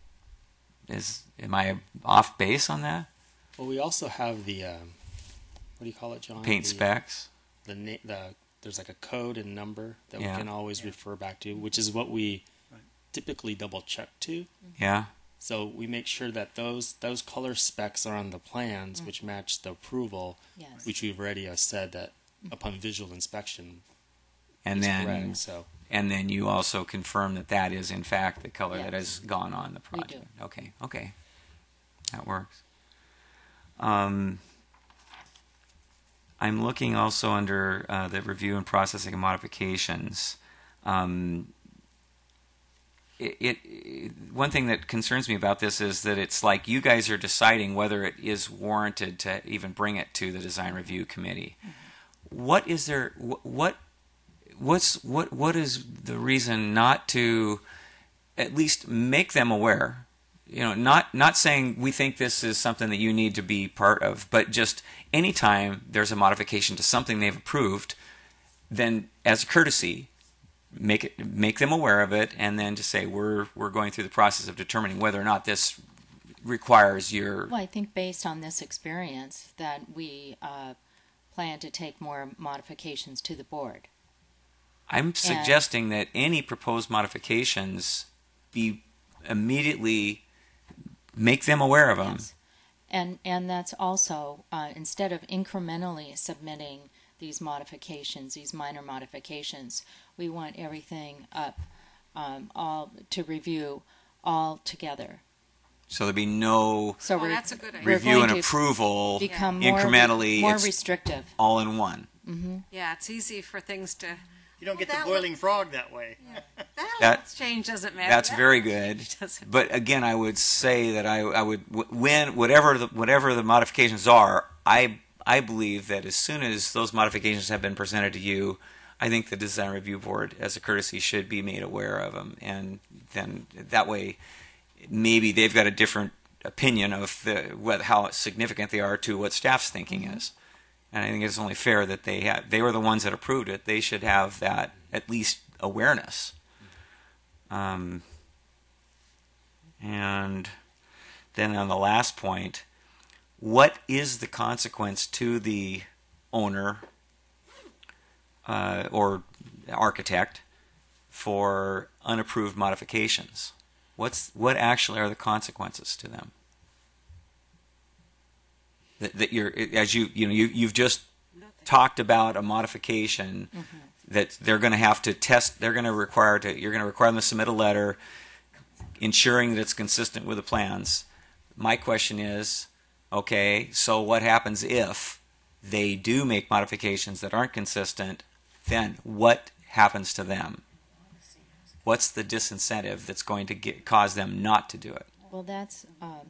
Am I off base on that? Well, we also have the what do you call it, John? Paint specs. There's like a code and number that Yeah. we can always refer back to, which is what we typically double check to. Yeah. So we make sure that those color specs are on the plans, which match the approval, Yes. which we've already said that upon visual inspection And is then correct. So and then you also confirm that that is in fact the color that Yes. has gone on the We do. project. Okay. That works. I'm looking also under the review and processing of modifications. One thing that concerns me about this is that it's like you guys are deciding whether it is warranted to even bring it to the design review committee. What is there? What is the reason not to at least make them aware? You know, not saying we think this is something that you need to be part of, but just anytime there's a modification to something they've approved, then as a courtesy, make them aware of it, and then to say we're going through the process of determining whether or not this requires your. Well, I think based on this experience that we plan to take more modifications to the board. I'm suggesting that any proposed modifications be immediately make them aware of them. Yes. And that's also, instead of incrementally submitting these modifications, these minor modifications, we want everything up all to review all together. So there'd be no So Oh, that's a good idea. we're review going and to approval become incrementally. more It's restrictive. all in one. Yeah, it's easy for things to. You don't get Well, the that boiling frog that way. That- change doesn't matter. That's That very little good. change doesn't But again, I would say that I would when whatever the modifications are, I believe that as soon as those modifications have been presented to you, I think the design review board, as a courtesy, should be made aware of them, and then that way, maybe they've got a different opinion of how significant they are to what staff's thinking is. And I think it's only fair that they were the ones that approved it. They should have that at least awareness. And then on the last point, what is the consequence to the owner or architect for unapproved modifications? What actually are the consequences to them? That you've just talked about a modification that they're going to have to test. You're going to require them to submit a letter ensuring that it's consistent with the plans. My question is, okay, so what happens if they do make modifications that aren't consistent, then what happens to them? What's the disincentive that's going to cause them not to do it? Well, that's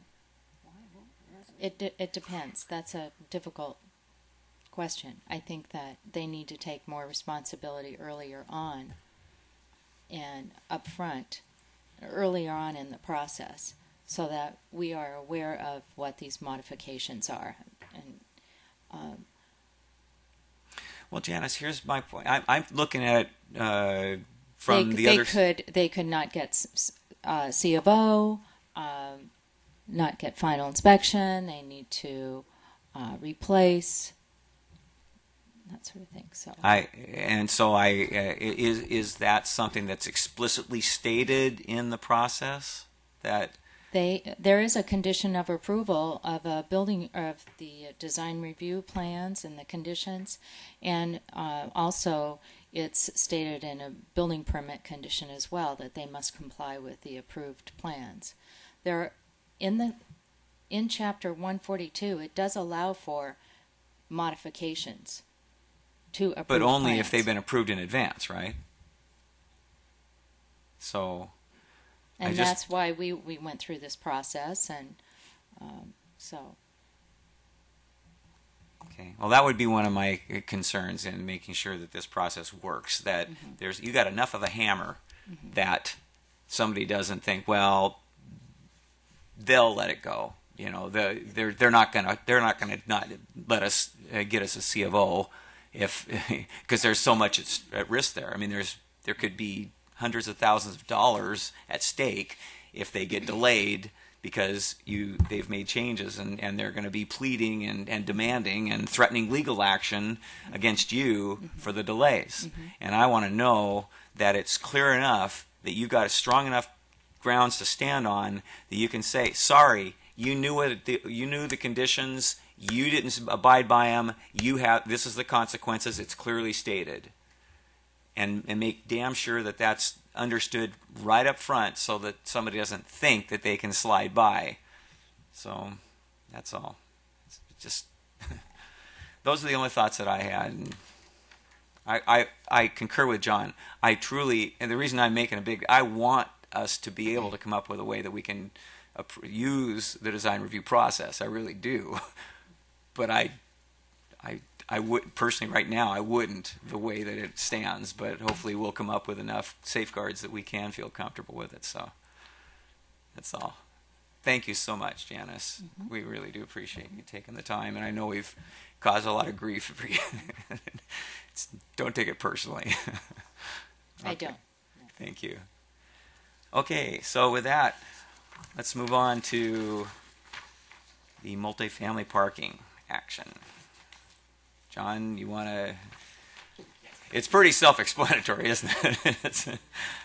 it depends. That's a difficult question. I think that they need to take more responsibility earlier on and up front, earlier on in the process, so that we are aware of what these modifications are. And Well, Janice, here's my point. I'm looking at it from the they other. they could not get C of O, not get final inspection. They need to replace that sort of thing. So is that something that's explicitly stated in the process that? There is a condition of approval of a building of the design review plans and the conditions, and also it's stated in a building permit condition as well that they must comply with the approved plans. There, in chapter 142, it does allow for modifications to approved But only plans. if they've been approved in advance, right? So. And that's why we went through this process, and so. Okay. Well, that would be one of my concerns in making sure that this process works. That you got enough of a hammer that somebody doesn't think, well, they'll let it go. You know, they're not gonna not let us get us a C of O if because there's so much at risk there. I mean, there could be hundreds of thousands of dollars at stake if they get delayed because they've made changes and they're going to be pleading and demanding and threatening legal action against you for the delays. And I want to know that it's clear enough that you got strong enough grounds to stand on that you can say, sorry, you knew the conditions, you didn't abide by them, this is the consequences, it's clearly stated. And make damn sure that that's understood right up front so that somebody doesn't think that they can slide by. So that's all. It's just those are the only thoughts that I had. And I concur with John. I truly, and the reason I'm making I want us to be able to come up with a way that we can use the design review process. I really do. But I would personally right now I wouldn't the way that it stands, but hopefully we'll come up with enough safeguards that we can feel comfortable with it. So that's all. Thank you so much, Janice. We really do appreciate you taking the time, and I know we've caused a lot of grief for you. Don't take it personally. Okay. I don't. Thank you. Okay, so with that, let's move on to the multifamily parking action. John, you want to... It's pretty self-explanatory, isn't it?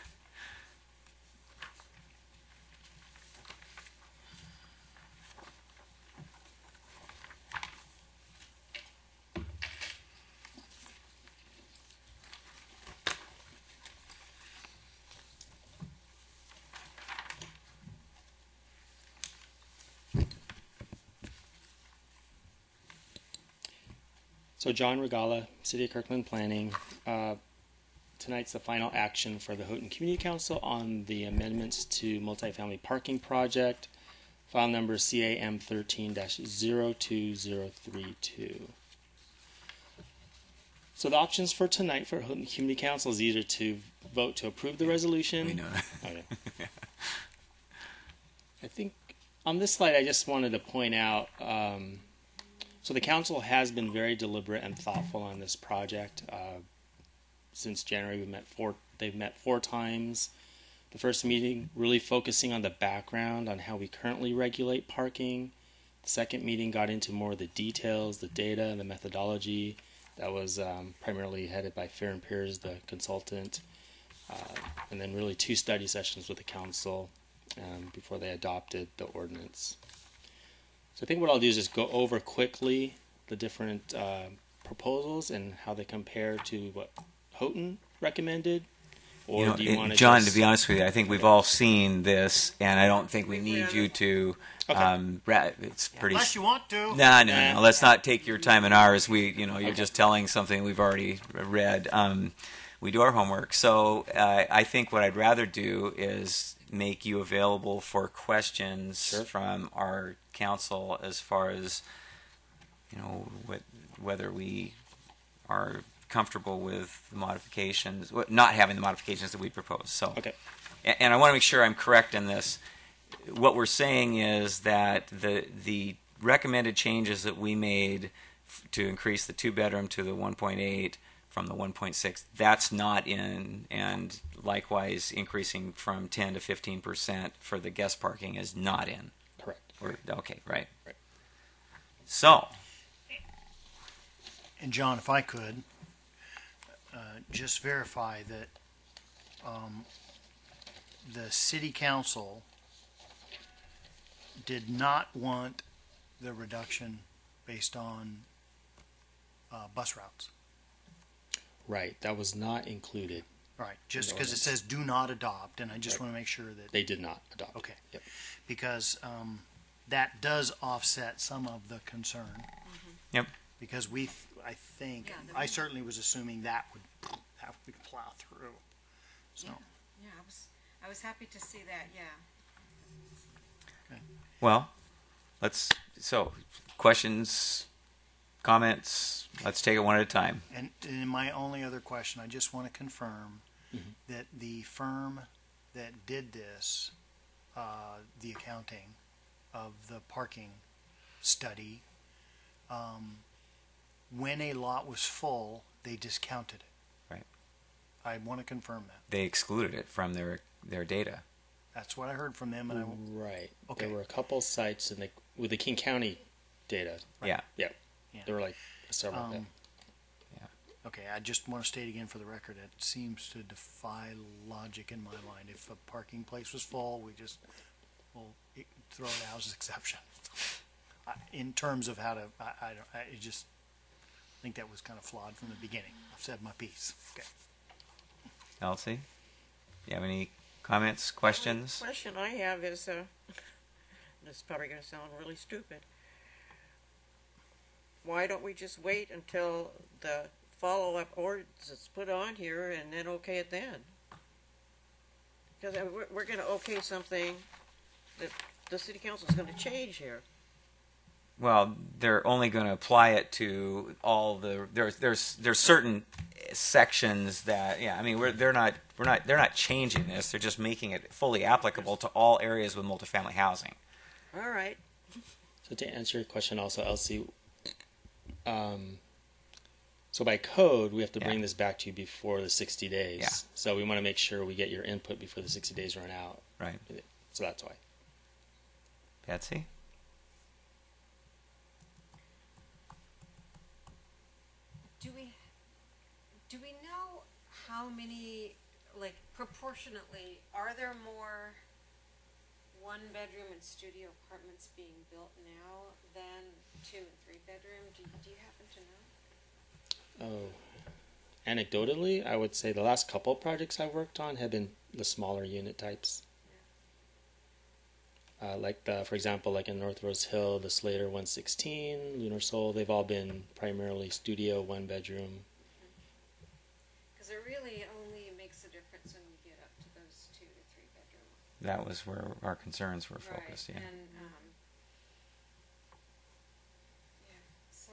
So John Regala, City of Kirkland Planning. Tonight's the final action for the Houghton Community Council on the amendments to multifamily parking project, file number CAM 13-02032. So the options for tonight for Houghton Community Council is either to vote to approve the resolution. We know that. Okay. I think on this slide I just wanted to point out so the council has been very deliberate and thoughtful on this project. Since January, they've met four times. The first meeting really focusing on the background on how we currently regulate parking. The second meeting got into more of the details, the data, and the methodology. That was primarily headed by Fair and Peers, the consultant. And then really 2 study sessions with the council before they adopted the ordinance. So I think what I'll do is just go over quickly the different proposals and how they compare to what Houghton recommended or do you want to John, just... to be honest with you, I think we've all seen this, and I don't think we need you to. It's pretty. Unless you want to. No. Let's not take your time and ours. You're just telling something we've already read. We do our homework, so I think what I'd rather do is make you available for questions from our council as far as whether we are comfortable with the modifications, not having the modifications that we propose. So, and I want to make sure I'm correct in this. What we're saying is that the recommended changes that we made to increase the 2-bedroom to the 1.8 from the 1.6, that's not in, and likewise increasing from 10 to 15% for the guest parking is not in. Correct. Okay, right. So, And John, if I could, just verify that the city council did not want the reduction based on bus routes. Right, that was not included. Right, just because it says do not adopt, and I just want to make sure that, They did not adopt. okay, Yep. because that does offset some of the concern. Yep. Because I think, I certainly was assuming that would plow through, so. Yeah, I was happy to see that, yeah. well, questions, comments, let's take it one at a time. And my only other question, I just want to confirm that the firm that did this, the accounting of the parking study, when a lot was full, they discounted it. Right. I want to confirm that. They excluded it from their data. That's what I heard from them, and Right. Okay. There were a couple sites with the King County data. Yeah. Yep. Yeah. There were like several of them. okay, I just want to state again for the record, it seems to defy logic in my mind. If a parking place was full, we'll throw it out as an exception. In terms of how to, I just think that was kind of flawed from the beginning. I've said my piece. Okay. Elsie, you have any comments, questions? The question I have is, this is probably going to sound really stupid. Why don't we just wait until the follow-up ordinance is put on here and then okay it then? Because we're going to okay something that the city council is going to change here. Well, they're only going to apply it to all the there's certain sections that they're not changing this. They're just making it fully applicable to all areas with multifamily housing. All right. So to answer your question also, Elsie, so by code, we have to bring this back to you before the 60 days. Yeah. So we want to make sure we get your input before the 60 days run out. Right. So that's why. Betsy? Do we know how many, like, proportionately, are there more 1-bedroom and studio apartments being built now than 2 and 3-bedroom? Do you happen to know? Oh, anecdotally, I would say the last couple of projects I've worked on have been the smaller unit types. For example, like in North Rose Hill, the Slater 116, Lunar Soul, they've all been primarily studio 1-bedroom. Because it really only makes a difference when you get up to those 2 to 3-bedroom. That was where our concerns were focused. Right. Yeah. And so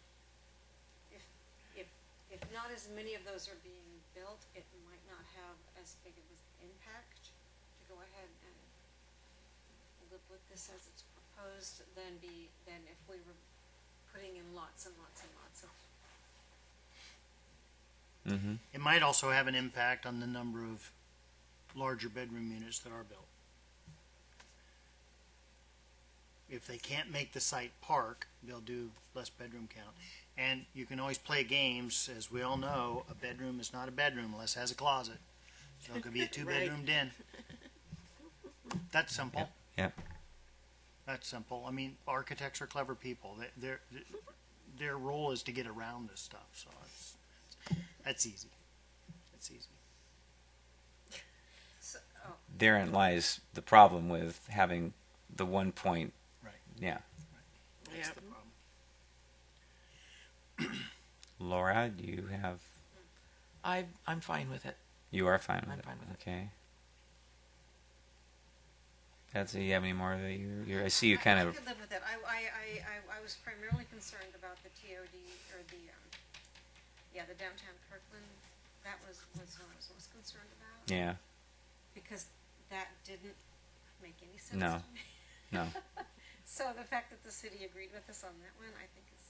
if not as many of those are being built, it might not have as big of an impact to go ahead and live with this as it's proposed than if we were putting in lots and lots and lots of. Mm-hmm. It might also have an impact on the number of larger bedroom units that are built. If they can't make the site park, they'll do less bedroom count. And you can always play games, as we all know, a bedroom is not a bedroom unless it has a closet. So it could be a 2-bedroom den. That's simple. Yeah. That's simple. I mean, architects are clever people. Their role is to get around this stuff. So that's easy. That's easy. therein lies the problem with having the 1 point. Right. Yeah. That's Yep. the problem. Laura, do you have? I'm fine with it. You are fine with I'm it. fine with it. Okay. Betsy, you have any more that I see you kind I of. could live with it. I was primarily concerned about the TOD or the downtown Kirkland. That was what I was most concerned about Yeah. because that didn't make any sense No. to me. No. So the fact that the city agreed with us on that one, I think is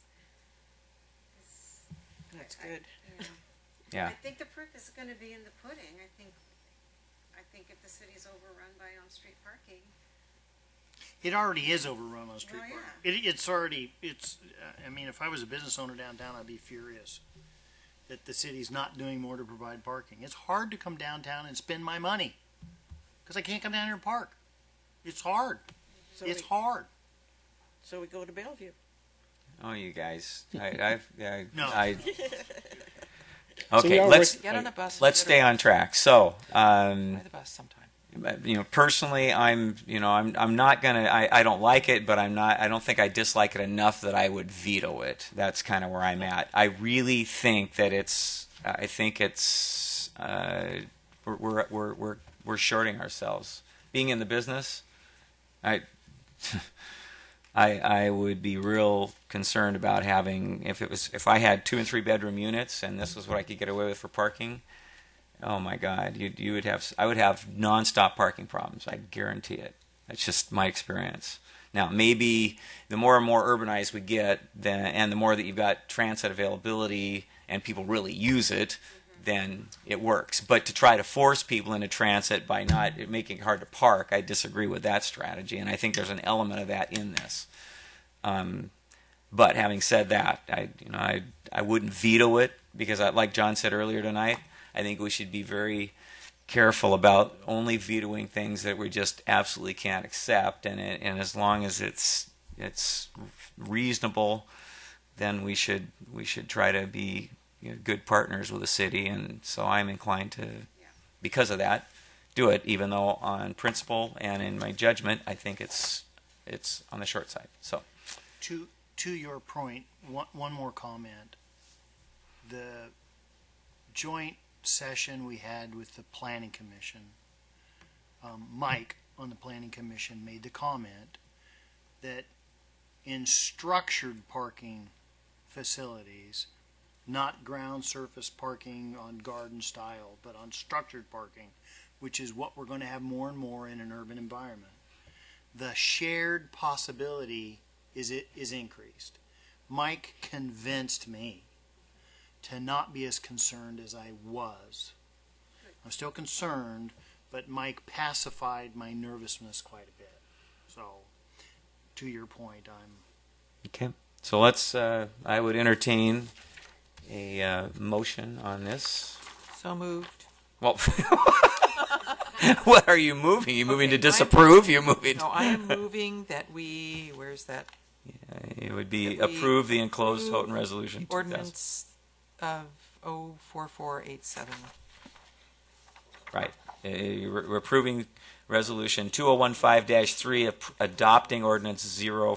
That's good. yeah. Yeah. I think the proof is going to be in the pudding. I think if the city's overrun by on-street parking, It already is overrun on street Oh, yeah. parking. It's already, I mean, if I was a business owner downtown, I'd be furious that the city's not doing more to provide parking. It's hard to come downtown and spend my money because I can't come down here and park. It's hard. So It's we, hard. so we go to Bellevue. Oh, you guys. No. So Okay, we are let's Get on a bus. and let's get stay over- on track. So, Ride the bus sometime. personally, I'm not gonna. I don't like it, but I don't think I dislike it enough that I would veto it. That's kind of where I'm at. I really think that it's. I think it's. We're shorting ourselves. Being in the business, I would be real concerned about having if I had 2 and 3 bedroom units and this was what I could get away with for parking. Oh my God, I would have nonstop parking problems. I guarantee it. That's just my experience. Now, maybe the more and more urbanized we get, and the more that you've got transit availability and people really use it, then it works. But to try to force people into transit by not making it hard to park, I disagree with that strategy, and I think there's an element of that in this. But having said that, I wouldn't veto it because, like John said earlier tonight, I think we should be very careful about only vetoing things that we just absolutely can't accept, and as long as it's reasonable, then we should try to be good partners with the city, and so I'm inclined to, because of that, do it. Even though on principle and in my judgment, I think it's on the short side. So, To your point, one more comment. The joint session we had with the Planning Commission, Mike on the Planning Commission made the comment that in structured parking facilities, not ground surface parking on garden style, but on structured parking, which is what we're going to have more and more in an urban environment, the shared possibility is increased. Mike convinced me to not be as concerned as I was. I'm still concerned, but Mike pacified my nervousness quite a bit. So, to your point, okay. So let's. I would entertain a motion on this. So moved. Well, what are you moving? You moving to Okay, disapprove? You're moving. No, I am moving that where's that It would be That we approve the enclosed approve Houghton resolution. 2000. ordinance of 04487. Right. We're approving resolution 2015-3, adopting ordinance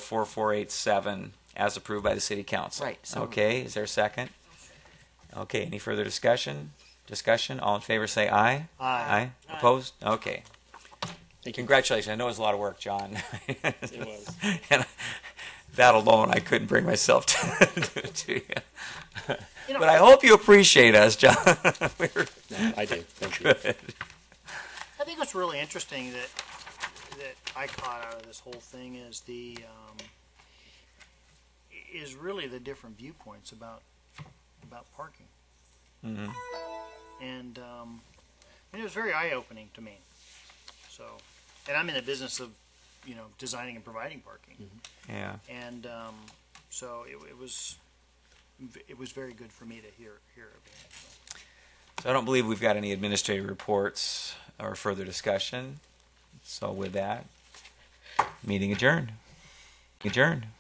04487 as approved by the city council. Right, so- Okay. Is there a second? Okay. Any further discussion? All in favor, say aye. Aye. Opposed? Okay. Thank you. Congratulations. I know it was a lot of work, John. It was. And that alone, I couldn't bring myself to you. But I hope you appreciate us, John. We're No, I do. Thank you. good. I think what's really interesting that I caught out of this whole thing is is really the different viewpoints about parking, Mhm. and it was very eye opening to me. So, and I'm in the business of designing and providing parking, Yeah. and so it was very good for me to hear it. So I don't believe we've got any administrative reports or further discussion. So with that, meeting adjourned. Adjourned.